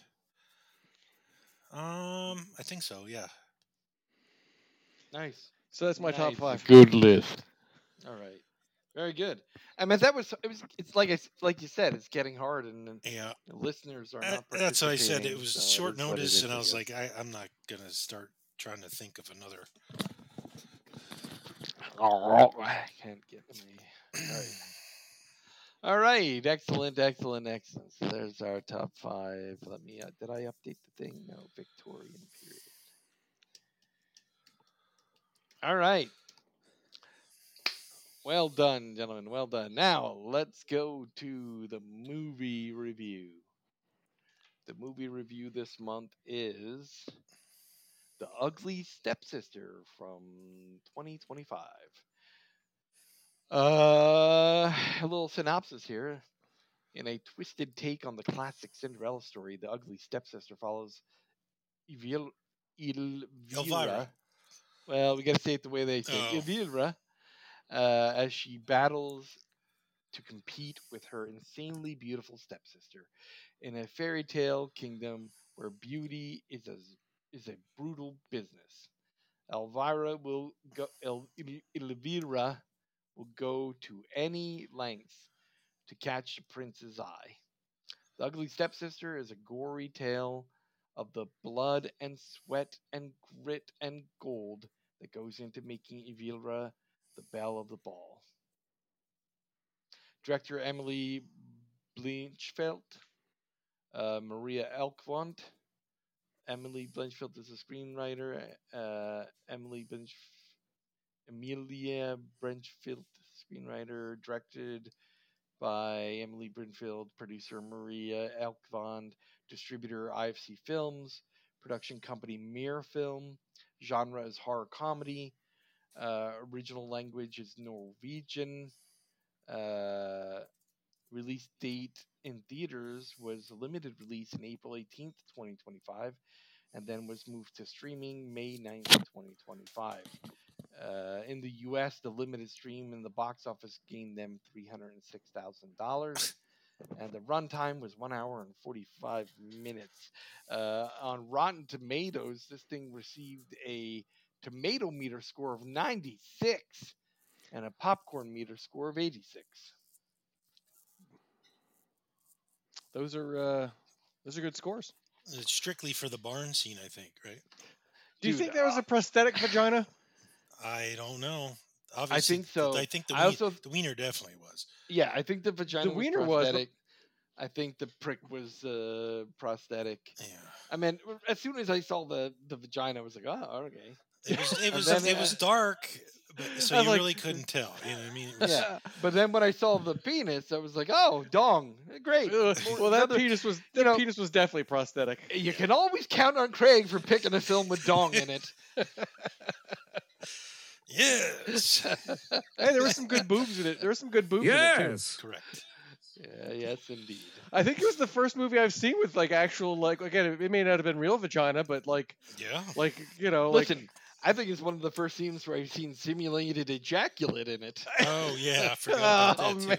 Um, I think so. Yeah. Nice. So that's my top Nice. five. Good list. All right. Very good. I mean, that was it was. It's like I s- like you said, it's getting hard, and, and Yeah. the listeners are Uh, not. that's what I said. It participating, was so short it is what it notice, is, and I was guess. like, I, I'm not gonna start trying to think of another. Oh, I can't get me. All right. All right. Excellent. Excellent. Excellent. So there's our top five. Let me. Uh, did I update the thing? No. Victorian period. All right. Well done, gentlemen. Well done. Now let's go to the movie review. The movie review this month is The Ugly Stepsister from twenty twenty-five. Uh, a little synopsis here. In a twisted take on the classic Cinderella story, The Ugly Stepsister follows Evil, Elvira. Elvira. Well, we got to say it the way they say Oh. it. Elvira, uh, as she battles to compete with her insanely beautiful stepsister in a fairy tale kingdom where beauty is a is a brutal business. Elvira will go. El, Elvira will go to any lengths to catch the prince's eye. The Ugly Stepsister is a gory tale of the blood and sweat and grit and gold that goes into making Elvira the belle of the ball. Director Emily Blanchfield, uh, Maria Elkvont. Emily Blanchfield is a screenwriter. Uh, Emily Blanch, Amelia Blanchfield, screenwriter, directed by Emily Brinfield, producer Maria Elkvond, distributor I F C Films, production company Mir Film, genre is horror comedy, uh, original language is Norwegian, uh, release date in theaters was a limited release in April eighteenth, twenty twenty-five, and then was moved to streaming May ninth, twenty twenty-five. Uh, in the U S, the limited stream in the box office gained them three hundred six thousand dollars, and the runtime was one hour and forty-five minutes. Uh, on Rotten Tomatoes, this thing received a tomato meter score of ninety-six and a popcorn meter score of eighty-six. Those are uh, those are good scores. It's strictly for the barn scene, I think, right? Do you Dude, think that was uh, a prosthetic vagina? I don't know. Obviously, think so. I think the, I wien- also- the wiener definitely was. Yeah, I think the vagina The wiener was was, but- prosthetic. I think the prick was uh, prosthetic. Yeah. I mean, as soon as I saw the, the vagina, I was like, oh, okay. It was it And was then, it uh, was dark, But, so I was you like- really couldn't tell. You know what I mean? It was, Yeah. But then when I saw the penis, I was like, "Oh, dong, great." Ugh, well, that Another- penis was that you know- penis was definitely prosthetic. You can always count on Craig for picking a film with dong in it. yes. Hey, there were some good boobs in it. There were some good boobs in it too. Yes. Correct. Yeah, yes, indeed. I think it was the first movie I've seen with like actual like again it may not have been real vagina, but like Yeah. like you know like Listen, I think it's one of the first scenes where I've seen simulated ejaculate in it. Oh yeah. I forgot oh about that man.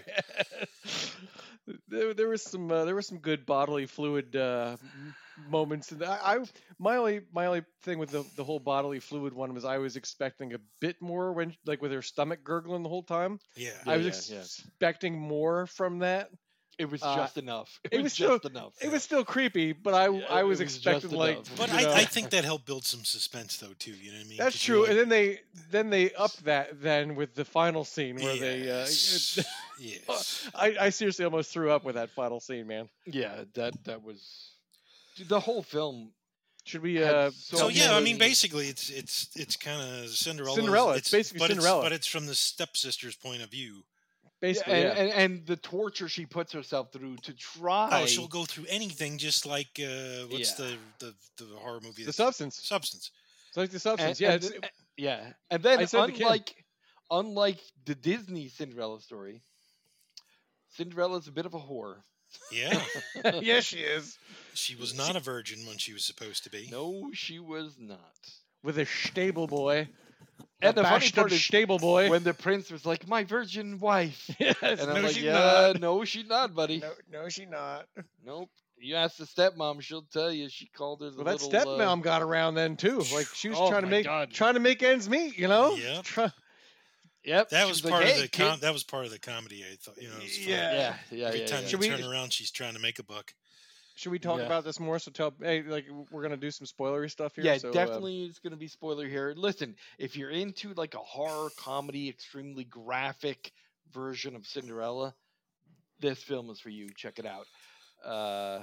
too. There, there was some uh, there was some good bodily fluid uh, m- moments. And I, I my only my only thing with the, the whole bodily fluid one was I was expecting a bit more when like with her stomach gurgling the whole time. Yeah. I was Yeah, ex- yeah. expecting more from that. It was Uh, just enough. It, it was, was still- just enough. It was still creepy, but I Yeah, I it was was just expecting like. enough. But you I, know, I think that helped build some suspense though too. You know what I mean? that's 'Cause you're true. like, And then they then they upped that then with the final scene where yes. they. Uh, yes. I, I seriously almost threw up with that final scene, man. Yeah, that that was dude, the whole film. Should we? Had Uh, so So yeah, I mean, many- basically, it's it's it's kind of Cinderella. Cinderella, it's basically but Cinderella. It's, but it's from the stepsister's point of view. basically, and, yeah. and and the torture she puts herself through to try. Oh, she'll go through anything, just like uh, what's Yeah. the, the the horror movie? the that's- substance. Substance. It's like the substance. And- yeah, and it's, th- yeah, and then I said to Kim- unlike unlike the Disney Cinderella story, Cinderella's a bit of a whore. Yeah, yeah, she is she was not a virgin when she was supposed to be. No, she was not. with a stable boy. And a the funny bastard part is stable boy. when the prince was like, "My virgin wife," yes, and I'm no, like, she's "Yeah, not. no, she's not, buddy. No, no, she not. Nope." You ask the stepmom, she'll tell you. She called her the Well, that little. uh, stepmom got around then too. Like she was Oh trying to my make God. trying to make ends meet. You know. Yep. Try- Yep, That she was like, part "Hey, of the kid." com- that was part of the comedy. I thought, you know, it was funny. Yeah. Yeah, yeah, Every yeah. time yeah. you Should we- turn around, she's trying to make a buck. Should we talk Yeah. about this more? So tell hey, like we're gonna do some spoilery stuff here. Yeah, so, uh, definitely it's going to be spoiler here. Listen, if you're into like a horror comedy, extremely graphic version of Cinderella, this film is for you. Check it out. Uh,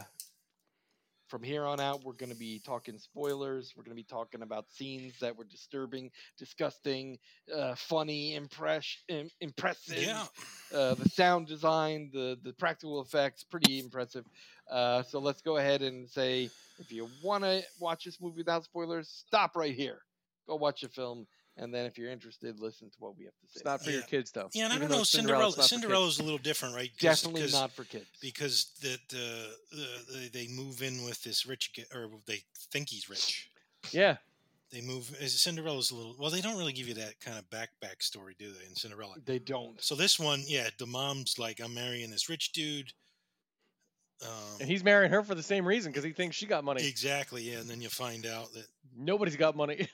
from here on out, we're going to be talking spoilers. We're going to be talking about scenes that were disturbing, disgusting, uh, funny, impress- im- impressive. Yeah. Uh, the sound design, the the practical effects, pretty impressive. Uh, so let's go ahead and say, if you want to watch this movie without spoilers, stop right here. Go watch the film, and then if you're interested, listen to what we have to say. it's not for your Yeah. kids though. Yeah, and I Even don't though know. it's Cinderella. it's not for kids. Cinderella's a little different, right? 'Cause- Definitely 'cause- not for kids. because that uh, uh, they- they move in with this rich, g- or they think he's rich. Yeah, They move. is- Cinderella's a little. Well, they don't really give you that kind of back back story, do they? In Cinderella. They don't. So this one, yeah, the mom's like, I'm marrying this rich dude. Um, and he's marrying her for the same reason because he thinks she got money. exactly, yeah, and then you find out that Nobody's got money.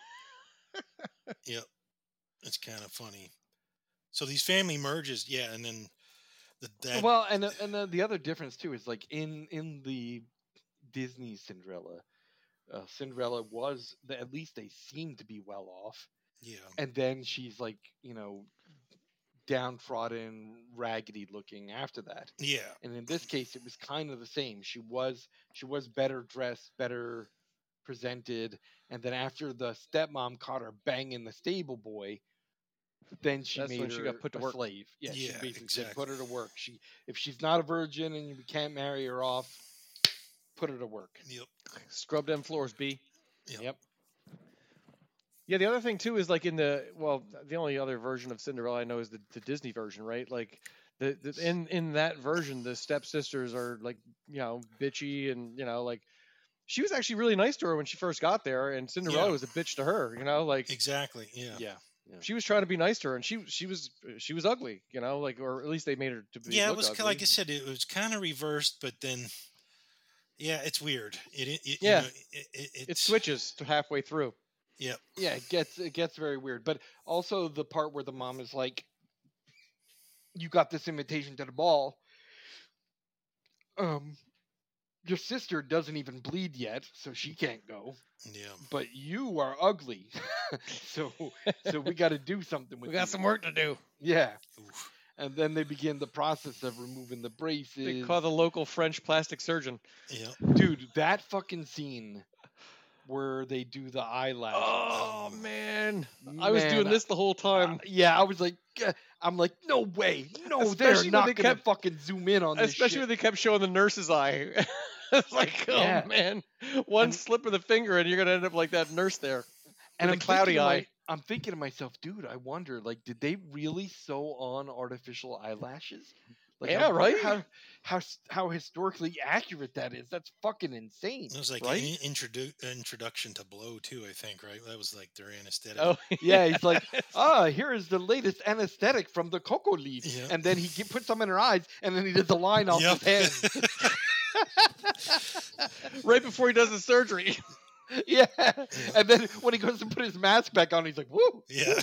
it's kind of funny. So these family merges, yeah, and then the dad. Well, and uh, and uh, the other difference too is like in in the Disney Cinderella, uh, Cinderella was the, at least they seem to be well off, yeah, and then she's like you know downtrodden, raggedy looking after that. yeah, And in this case, it was kind of the same. She was she was better dressed, better presented, and then after the stepmom caught her banging the stable boy, then she That's made when her she got put to a work. slave. Yeah, she Yeah, basically said put her exactly. to work. She if she's not a virgin and we can't marry her off, put her to work. yep, Scrub them floors, B. yep. Yep. Yeah, the other thing too is like in the well, the only other version of Cinderella I know is the, the Disney version, right? Like the, the in in that version, the stepsisters are like you know bitchy and you know like she was actually really nice to her when she first got there, and Cinderella Yeah. was a bitch to her. You know, like Exactly, yeah. Yeah. she was trying to be nice to her, and she she was she was ugly. You know, like or at least they made her to be. Yeah, it look was ugly. ki- like I said, it was kind of reversed, but then, yeah, it's weird. It, it, it Yeah. you know, it, it, It it's, switches to halfway through. Yep. Yeah, it gets it gets very weird. But also the part where the mom is like, "You got this invitation to the ball. Um, your sister doesn't even bleed yet, so she can't go. Yeah. But you are ugly, so so we got to do something with We got you." some work to do. Yeah, Oof. and then they begin the process of removing the braces. They call the local French plastic surgeon. Yep. Dude, that fucking scene where they do the eyelashes. Oh man, I was Man, doing this the whole time. Uh, yeah, I was like, uh, I'm like, no way, no, Especially they're when not they gonna kept- fucking zoom in on this Especially shit. when they kept showing the nurse's eye. It's like, oh Yeah. man, one And- slip of the finger and you're gonna end up like that nurse there. and with I'm a cloudy thinking to my- eye. I'm thinking to myself, dude, I wonder, like, did they really sew on artificial eyelashes? Like, I Yeah, wonder right? How, how s- how historically accurate that is. That's fucking insane. It was like Right? an introdu- introduction to blow too. I think right. That was like their anesthetic. Oh Yeah, he's like, ah, here is the latest anesthetic from the cocoa leaf, Yeah. and then he ge- puts some in her eyes, and then he does the line off Yep. his hand. right before he does the surgery. Yeah. And then when he goes to put his mask back on, he's like, "Woo!" Yeah.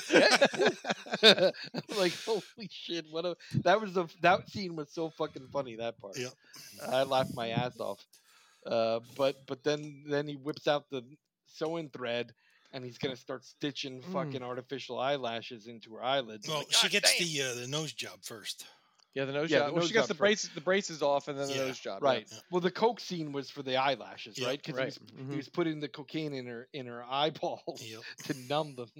like, holy shit! What a that was the that scene was so fucking funny. That part. Yep. I laughed my ass off. Uh, but but then then he whips out the sewing thread. And he's gonna start stitching Mm. fucking artificial eyelashes into her eyelids. I'm Well, like, she "God gets damn." the uh, the nose job first. Yeah, the nose Yeah, job. the well, nose she gets job the first. braces, the braces off, and then the Yeah. nose job. Right. Yeah. Well, the coke scene was for the eyelashes, Yep. right? Because Right. he, was, Mhm. he was putting the cocaine in her in her eyeballs Yep. to numb them.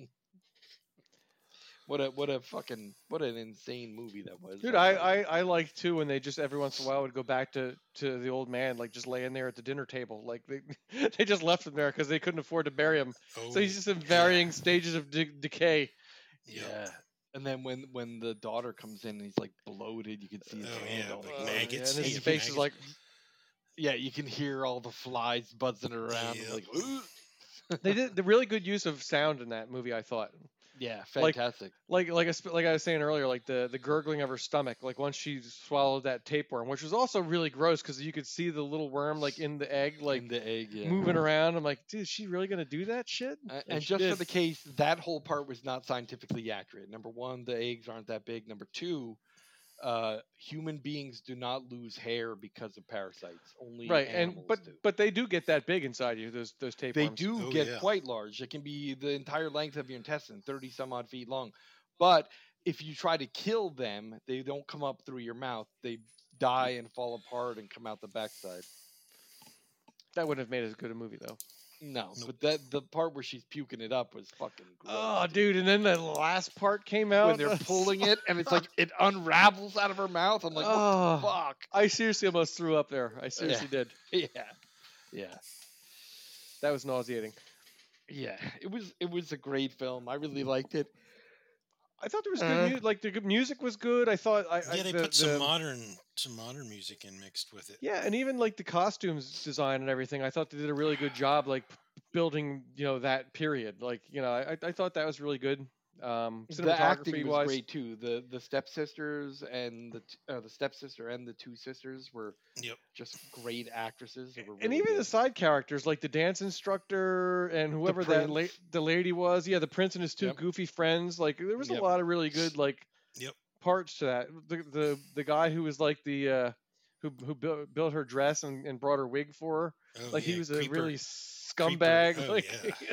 What a what a fucking what an insane movie that was. Dude, I, I I like too when they just every once in a while would go back to to the old man, like just laying there at the dinner table, like they they just left him there because they couldn't afford to bury him. Oh, So he's just in yeah. varying stages of de- decay. Yep. yeah. And then when when the daughter comes in and he's like bloated, you can see his Oh, hand yeah, all like the- Uh, maggots. yeah, and then his Yeah, face is maggots. like, yeah, you can hear all the flies buzzing around. Yeah. Like, "Ooh." they did the really good use of sound in that movie. I thought, Yeah, Like- fantastic. like like I, sp- like I was saying earlier, like the the gurgling of her stomach, like once she swallowed that tapeworm, which was also really gross because you could see the little worm like in the egg, like in the egg, yeah. moving around. I'm like, dude, is she really gonna do that shit? A- And And she just for did. the case, that whole part was not scientifically accurate. Number one, the eggs aren't that big. Number two, uh, human beings do not lose hair because of parasites. Only right, and animals but do. but they do get that big inside you. Those those They tapeworms. do Oh, get yeah. quite large. It can be the entire length of your intestine, thirty some odd feet long. But if you try to kill them, they don't come up through your mouth. They die and fall apart and come out the backside. That wouldn't have made as good a movie though. No, Nope. but that the part where she's puking it up was fucking gross. Oh, dude, and then the last part came out. When they're pulling it and it's like it unravels out of her mouth. I'm like, what Oh. the fuck? I seriously almost threw up there. I seriously did. Yeah, yeah, That was nauseating. yeah. It was it was a great film. I really liked it. I thought there was good Uh, music. Like the good music was good. I thought. I, I Yeah, they the, put some the- modern some modern music in mixed with it. Yeah, and even like the costumes design and everything, I thought they did a really good job, like p- building, you know, that period. Like, you know, I, I thought that was really good. Um, The acting cinematography was wise, great too. The the stepsisters and the t- uh, the stepsister and the two sisters were Yep. just great actresses. They were and really even the good. side characters, like the dance instructor and whoever that la- prince. the lady was. Yeah, the prince and his two Yep. goofy friends. Like, there was Yep. a lot of really good like Yep. parts to that. The the the guy who was like the uh, who who built, built her dress and, and brought her wig for her. Oh, Like yeah, he was a Creeper. really scumbag. Oh, like, yeah.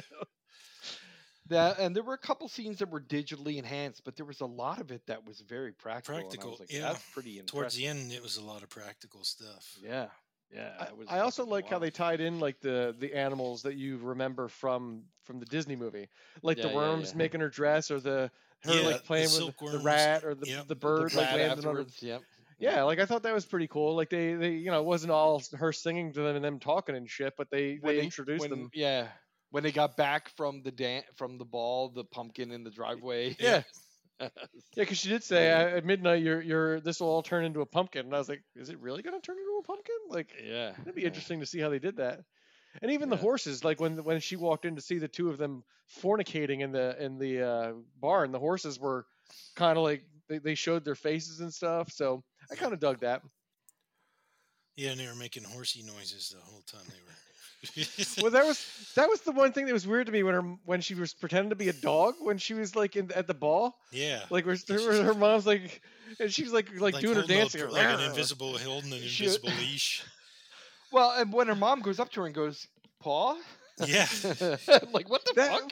That and there were a couple scenes that were digitally enhanced, but there was a lot of it that was very practical. and I Practical, was like, yeah. that's pretty impressive. Towards the end, it was a lot of practical stuff. Yeah, yeah. I, it was I also fucking like how wild. they tied in like the the animals that you remember from from the Disney movie, like Yeah, the yeah, worms yeah. making her dress, or the her Yeah, like the playing with the silkworms. rat, or the, Yep. the The bird like brat landing on her. afterwards. Yep. Yeah, like I thought that was pretty cool. Like they they you know it wasn't all her singing to them and them talking and shit, but they When they they- introduced when- them. Yeah, when they got back from the dan- from the ball, the pumpkin in the driveway. Yeah. Yeah, because she did say uh, at midnight, "You're, you're. This will all turn into a pumpkin." And I was like, "Is it really going to turn into a pumpkin?" Like, yeah. it'd be yeah. interesting to see how they did that. And even the Yeah. horses, like when when she walked in to see the two of them fornicating in the in the uh, barn, the horses were kind of like they, they showed their faces and stuff. So I kind of dug that. Yeah, and they were making horsey noises the whole time they were. Well, that was that was the one thing that was weird to me when her when she was pretending to be a dog when she was like in, at the ball, yeah. like where, her, her mom's like, and she was like like, doing her holding a- dancing, like an invisible, holding an She- invisible leash. Well, and when her mom goes up to her and goes, "Paw," Yeah. like what the That- fuck? Yeah,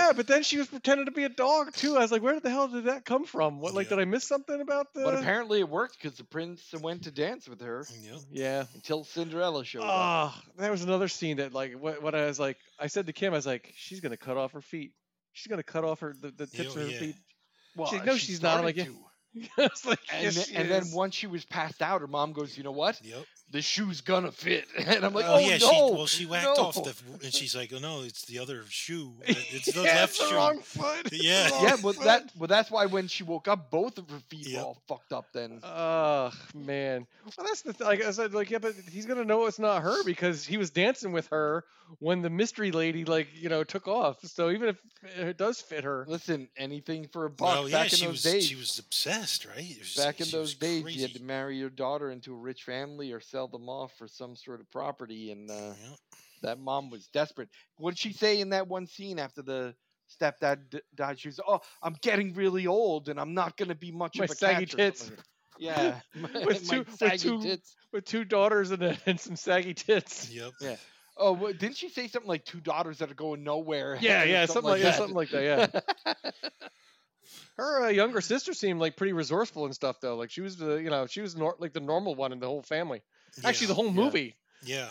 Yeah, but then she was pretending to be a dog too. I was like, where the hell did that come from? What, like, Yeah. did I miss something about the? But apparently it worked because the prince went to dance with her Yep. Yeah. until Cinderella showed up. Ah, that was another scene that, like, what, what I was like, I said to Kim, I was like, she's gonna cut off her feet. She's gonna cut off her the, the tips Yeah, of her yeah. feet. Well, She's like, no, she she's not. I'm started like, to. I was like, And, yes, then, she and then is. once she was passed out, her mom goes, "You know what? Yep. The shoe's gonna fit." And I'm like, oh "Oh yeah, no!" she well she whacked no. off the and she's like, oh no, it's the other shoe. Uh, It's the Yeah, left it's the shoe. wrong foot. It's the Yeah. wrong Yeah, well foot. that well that's why when she woke up, both of her feet Yep. were all fucked up. Then Oh man, well that's the th- like I said, like yeah, but he's gonna know it's not her because he was dancing with her when the mystery lady, like, you know, took off. So even if it does fit her, listen, anything for a buck. Well, yeah, back in she those was days, she was obsessed, right? It was- back in she was those days, you had crazy. to marry your daughter into a rich family or sell them off for some sort of property, and uh, Yep. that mom was desperate. What did she say in that one scene after the stepdad d- died? She was, "Oh, I'm getting really old, and I'm not gonna be much My of a saggy catch or tits." something." Yeah, my, With my two- with saggy two- tits. with two daughters and, a, and some saggy tits. Yep. Yeah. Oh, well, didn't she say something like two daughters that are going nowhere? Yeah, or yeah, something like, yeah, that? something like that. Yeah, her uh, younger sister seemed like pretty resourceful and stuff though. Like she was the, you know, she was nor- like the normal one in the whole family. Actually, the Yeah. whole Yeah. movie. Yeah.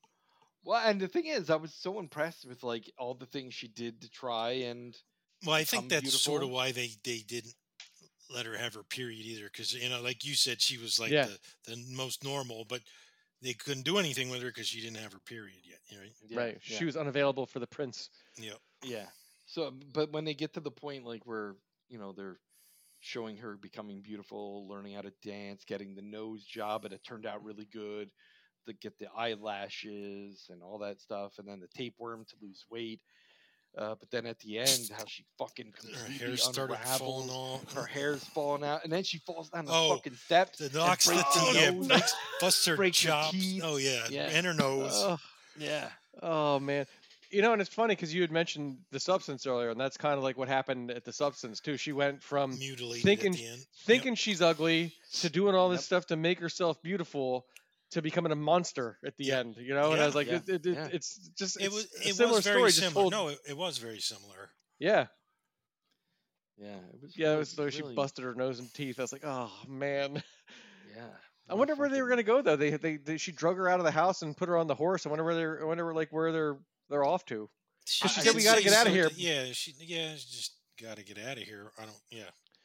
Well, and the thing is, I was so impressed with like all the things she did to try and Well, I become think that's sort of beautiful. why they they didn't let her have her period either, because you know, like you said, she was like Yeah. the the most normal, but they couldn't do anything with her because she didn't have her period yet. You know, right? Yeah, Right. yeah. She was unavailable for the prince. Yep. Yeah. So, but when they get to the point like where you know they're showing her becoming beautiful, learning how to dance, getting the nose job, and it turned out really good. To get the eyelashes and all that stuff, and then the tapeworm to lose weight. Uh, but then at the end, how she fucking Her completely hair started falling unravels, off. her hair's falling out, and then she falls down the Oh, fucking steps. The and knocks the breaks her teeth, yeah, nose. breaks, busts her breaks her chops. teeth. Oh yeah, Yeah. and her nose. Oh, Yeah. oh man. You know, and it's funny because you had mentioned the substance earlier, and that's kind of like what happened at the substance too. She went from mutilated thinking- at the end. thinking she's ugly to doing all this Yep. stuff to make herself beautiful to becoming a monster at the Yeah. end. You know, and I Yeah. was like, Yeah. it, it, it- Yeah. it's just It it's was a it similar was very story. Just similar. told, No, it, it was very similar. yeah, Yeah. It was. yeah. It really- was so she really- busted her nose and teeth. I was like, oh man. Yeah. I wonder where they were fucking- gonna go though. They, they they she drug her out of the house and put her on the horse. I wonder where they're I wonder like where they're they're off to. She, she I said, "We didn't gotta say get outta here." something- Yeah, she yeah, she just got to get out of here. I don't. Yeah.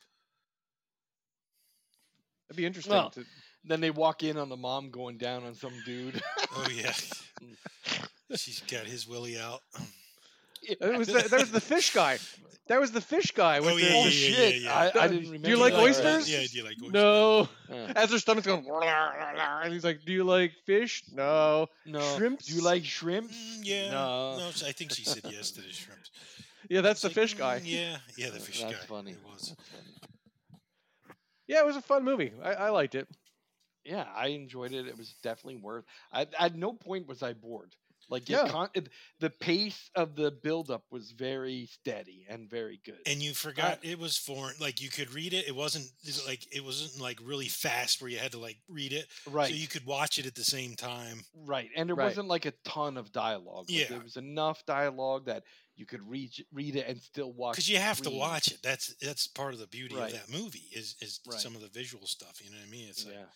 It'd be interesting. Well, to, Then they walk in on the mom going down on some dude. Oh yeah. She's got his willy out. It was the, there was the fish guy. That was the fish guy. With Oh, the, yeah, Oh yeah, shit! yeah. I, I Do didn't you remember. like that. oysters? Yeah, do you like oysters? No. Uh, As their stomach's going, and he's like, "Do you like fish? No. no. Shrimps? Do you like shrimps? Mm, yeah. No. No, I think she said yes to the shrimps. Yeah, that's the It's like, fish guy. mm, yeah, yeah, the fish That's guy. funny. It was. That's funny. Yeah, it was a fun movie. I, I liked it. Yeah, I enjoyed it. It was definitely worth. I, at no point was I bored. Like, it Yeah. con- it, the pace of the buildup was very steady and very good. And you forgot it was foreign. Like you could read it. It wasn't it's like it wasn't like really fast where you had to like read it. right, So you could watch it at the same time. right, and there Right. wasn't like a ton of dialogue. Like, Yeah. there was enough dialogue that you could read read it and still watch. Because you have to screen. watch it. That's that's part of the beauty Right. of that movie is is Right. some of the visual stuff. You know what I mean? It's like, Yeah.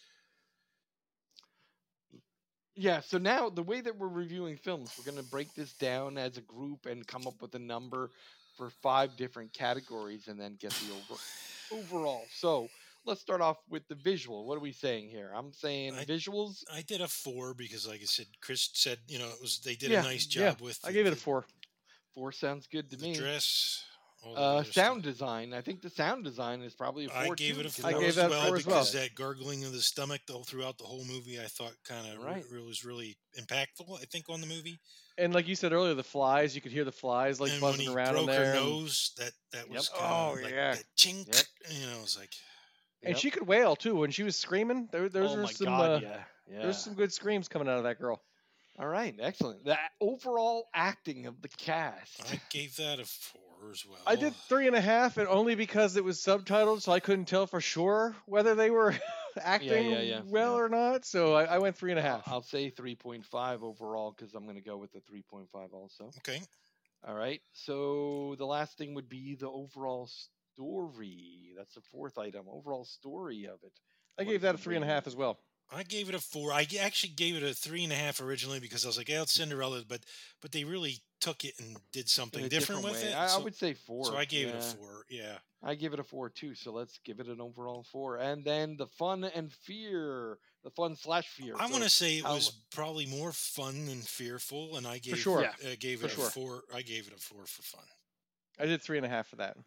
Yeah, so now the way that we're reviewing films, we're going to break this down as a group and come up with a number for five different categories and then get the over overall. So let's start off with the visual. What are we saying here? I'm saying I- visuals. I did a four because, like I said, Chris said, you know, it was they did Yeah, a nice yeah, job with. I the- gave it a the- four. Four sounds good to The me. dress. all the Uh, other stuff. sound design. I think the sound design is probably a I four. gave too, it a because four I gave as that well four as because well. that gargling of the stomach though throughout the whole movie, I thought kind of Right. re- was really impactful. I think on the movie. And like you said earlier, the flies, you could hear the flies like and when buzzing he around in broke there. her and- nose, that that was Yep. kind of Oh, like yeah. that chink. Yep. You know, it was like And Yep. she could wail too when she was screaming. There, there oh was my some, god, uh, yeah, yeah. there's some good screams coming out of that girl. All right, excellent. The overall acting of the cast. I gave that a four as well. I did three and a half, and only because it was subtitled, so I couldn't tell for sure whether they were acting yeah, yeah, well yeah. or not. So I, I went three and a half. I'll say three point five overall because I'm going to go with the three point five also. Okay. All right. So the last thing would be the overall story. That's the fourth item. Overall story of it. I What gave is that the a three and a rating? half as well. I gave it a four. I g- actually gave it a three and a half originally because I was like, "Yeah, it's Cinderella," but but they really took it and did In something a different, with way. it. I, I so, would say four. so I gave it a yeah. four. Yeah. I give it a four too. So let's give it an overall four. And then the fun and fear, the fun slash fear. I So want to say it how was mu- probably more fun than fearful, and I gave sure. Yeah, uh, gave For it a sure. four. I gave it a four for fun. I did three and a half for that.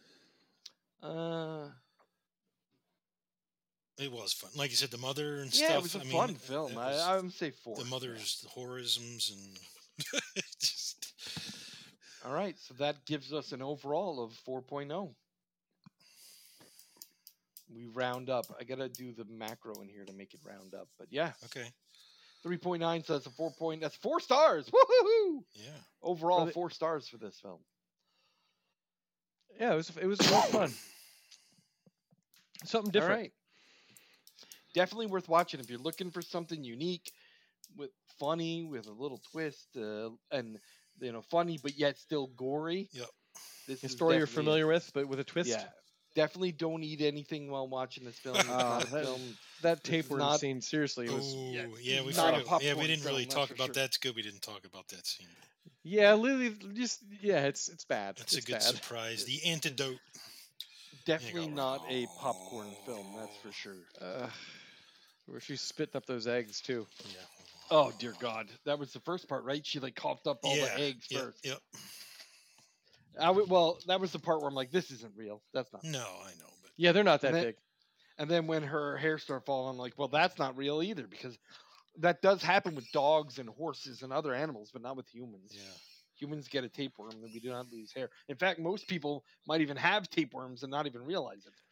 Uh, It was fun, like you said, the mother and yeah, stuff. it was a I mean, fun it film. I, was I would say four. the mother's horrorisms and just All right, so that gives us an overall of 4.0. We round up. I gotta do the macro in here to make it round up, but yeah, okay. three point nine. So that's a four point. That's four stars. Woohoo! Yeah. Overall, Well, the- four stars for this film. Yeah, it was it was, it was fun. Something different. All right. Definitely worth watching if you're looking for something unique, with funny, with a little twist, uh, and you know, funny but yet still gory. Yep. This A is story you're definitely- familiar with, but with a twist. Yeah, definitely don't eat anything while watching this film. It's Oh, not a that- film. That This is tapeworm not- scene, seriously, it was. Oh, yeah, yeah, we not a forgot. Yeah, popcorn we didn't really film, that's talk for about sure. that. It's good we didn't talk about that scene. Yeah, literally, just yeah, it's it's bad. That's it's a good bad. surprise. The antidote. Definitely go, not a popcorn film. That's for sure. Uh, where she's spitting up those eggs too. Yeah. Oh dear God, that was the first part, right? She like coughed up all yeah. the eggs Yep. first. Yep. I w- well, that was the part where I'm like, this isn't real. That's not. No, I know, but Yeah, they're not that And then- big. And then when her hair started falling, I'm like, well, that's not real either because that does happen with dogs and horses and other animals, but not with humans. yeah. Humans get a tapeworm and we do not lose hair. In fact, most people might even have tapeworms and not even realize it.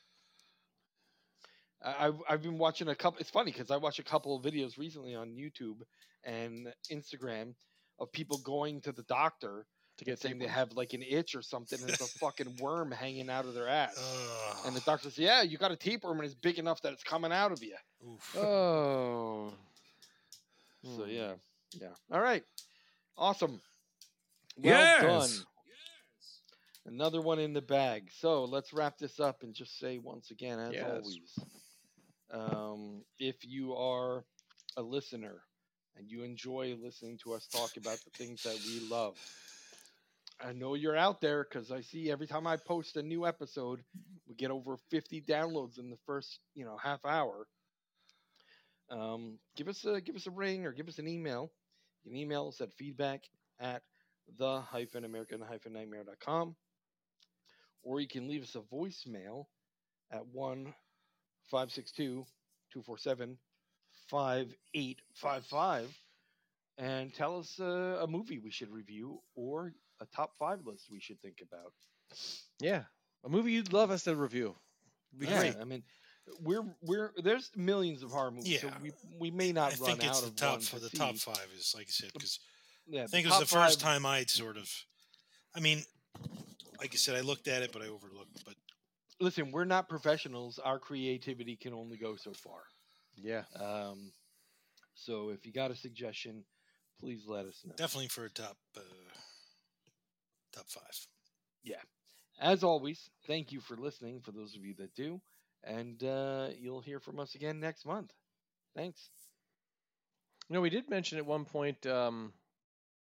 I- I've, I've been watching a couple. It's funny because I watched a couple of videos recently on YouTube and Instagram of people going to the doctor To and get saying they tapeworms. have like an itch or something and it's a fucking worm hanging out of their ass. Ugh. And the doctor says, yeah, you got a tapeworm and it's big enough that it's coming out of you. Oof. Oh. So Hmm. yeah, yeah. All right, awesome. Well Yes. done. Another one in the bag. So let's wrap this up and just say once again, as Yes. always, um, if you are a listener and you enjoy listening to us talk about the things that we love, I know you're out there because I see every time I post a new episode, we get over fifty downloads in the first, you know, half hour. Um, give us a give us a ring or give us an email. You can email us at feedback at the hyphen American hyphen nightmare dot com, or you can leave us a voicemail at one five six two two four seven five eight five five and tell us uh, a movie we should review or a top five list we should think about. Yeah, a movie you'd love us to review. Be Yeah, great. I mean, we're we're there's millions of horror movies, so Yeah. we we may not I run think it's out the of top one for to the see. top five is like I said because Yeah, I think it top was the first five- time I'd sort of. I mean, like I said, I looked at it, but I overlooked. But Listen, we're not professionals. Our creativity can only go so far. Yeah. Um, so if you got a suggestion, please let us know. definitely for a top uh, top five. As always, thank you for listening. For those of you that do, and uh, you'll hear from us again next month. Thanks. You know, we did mention at one point um,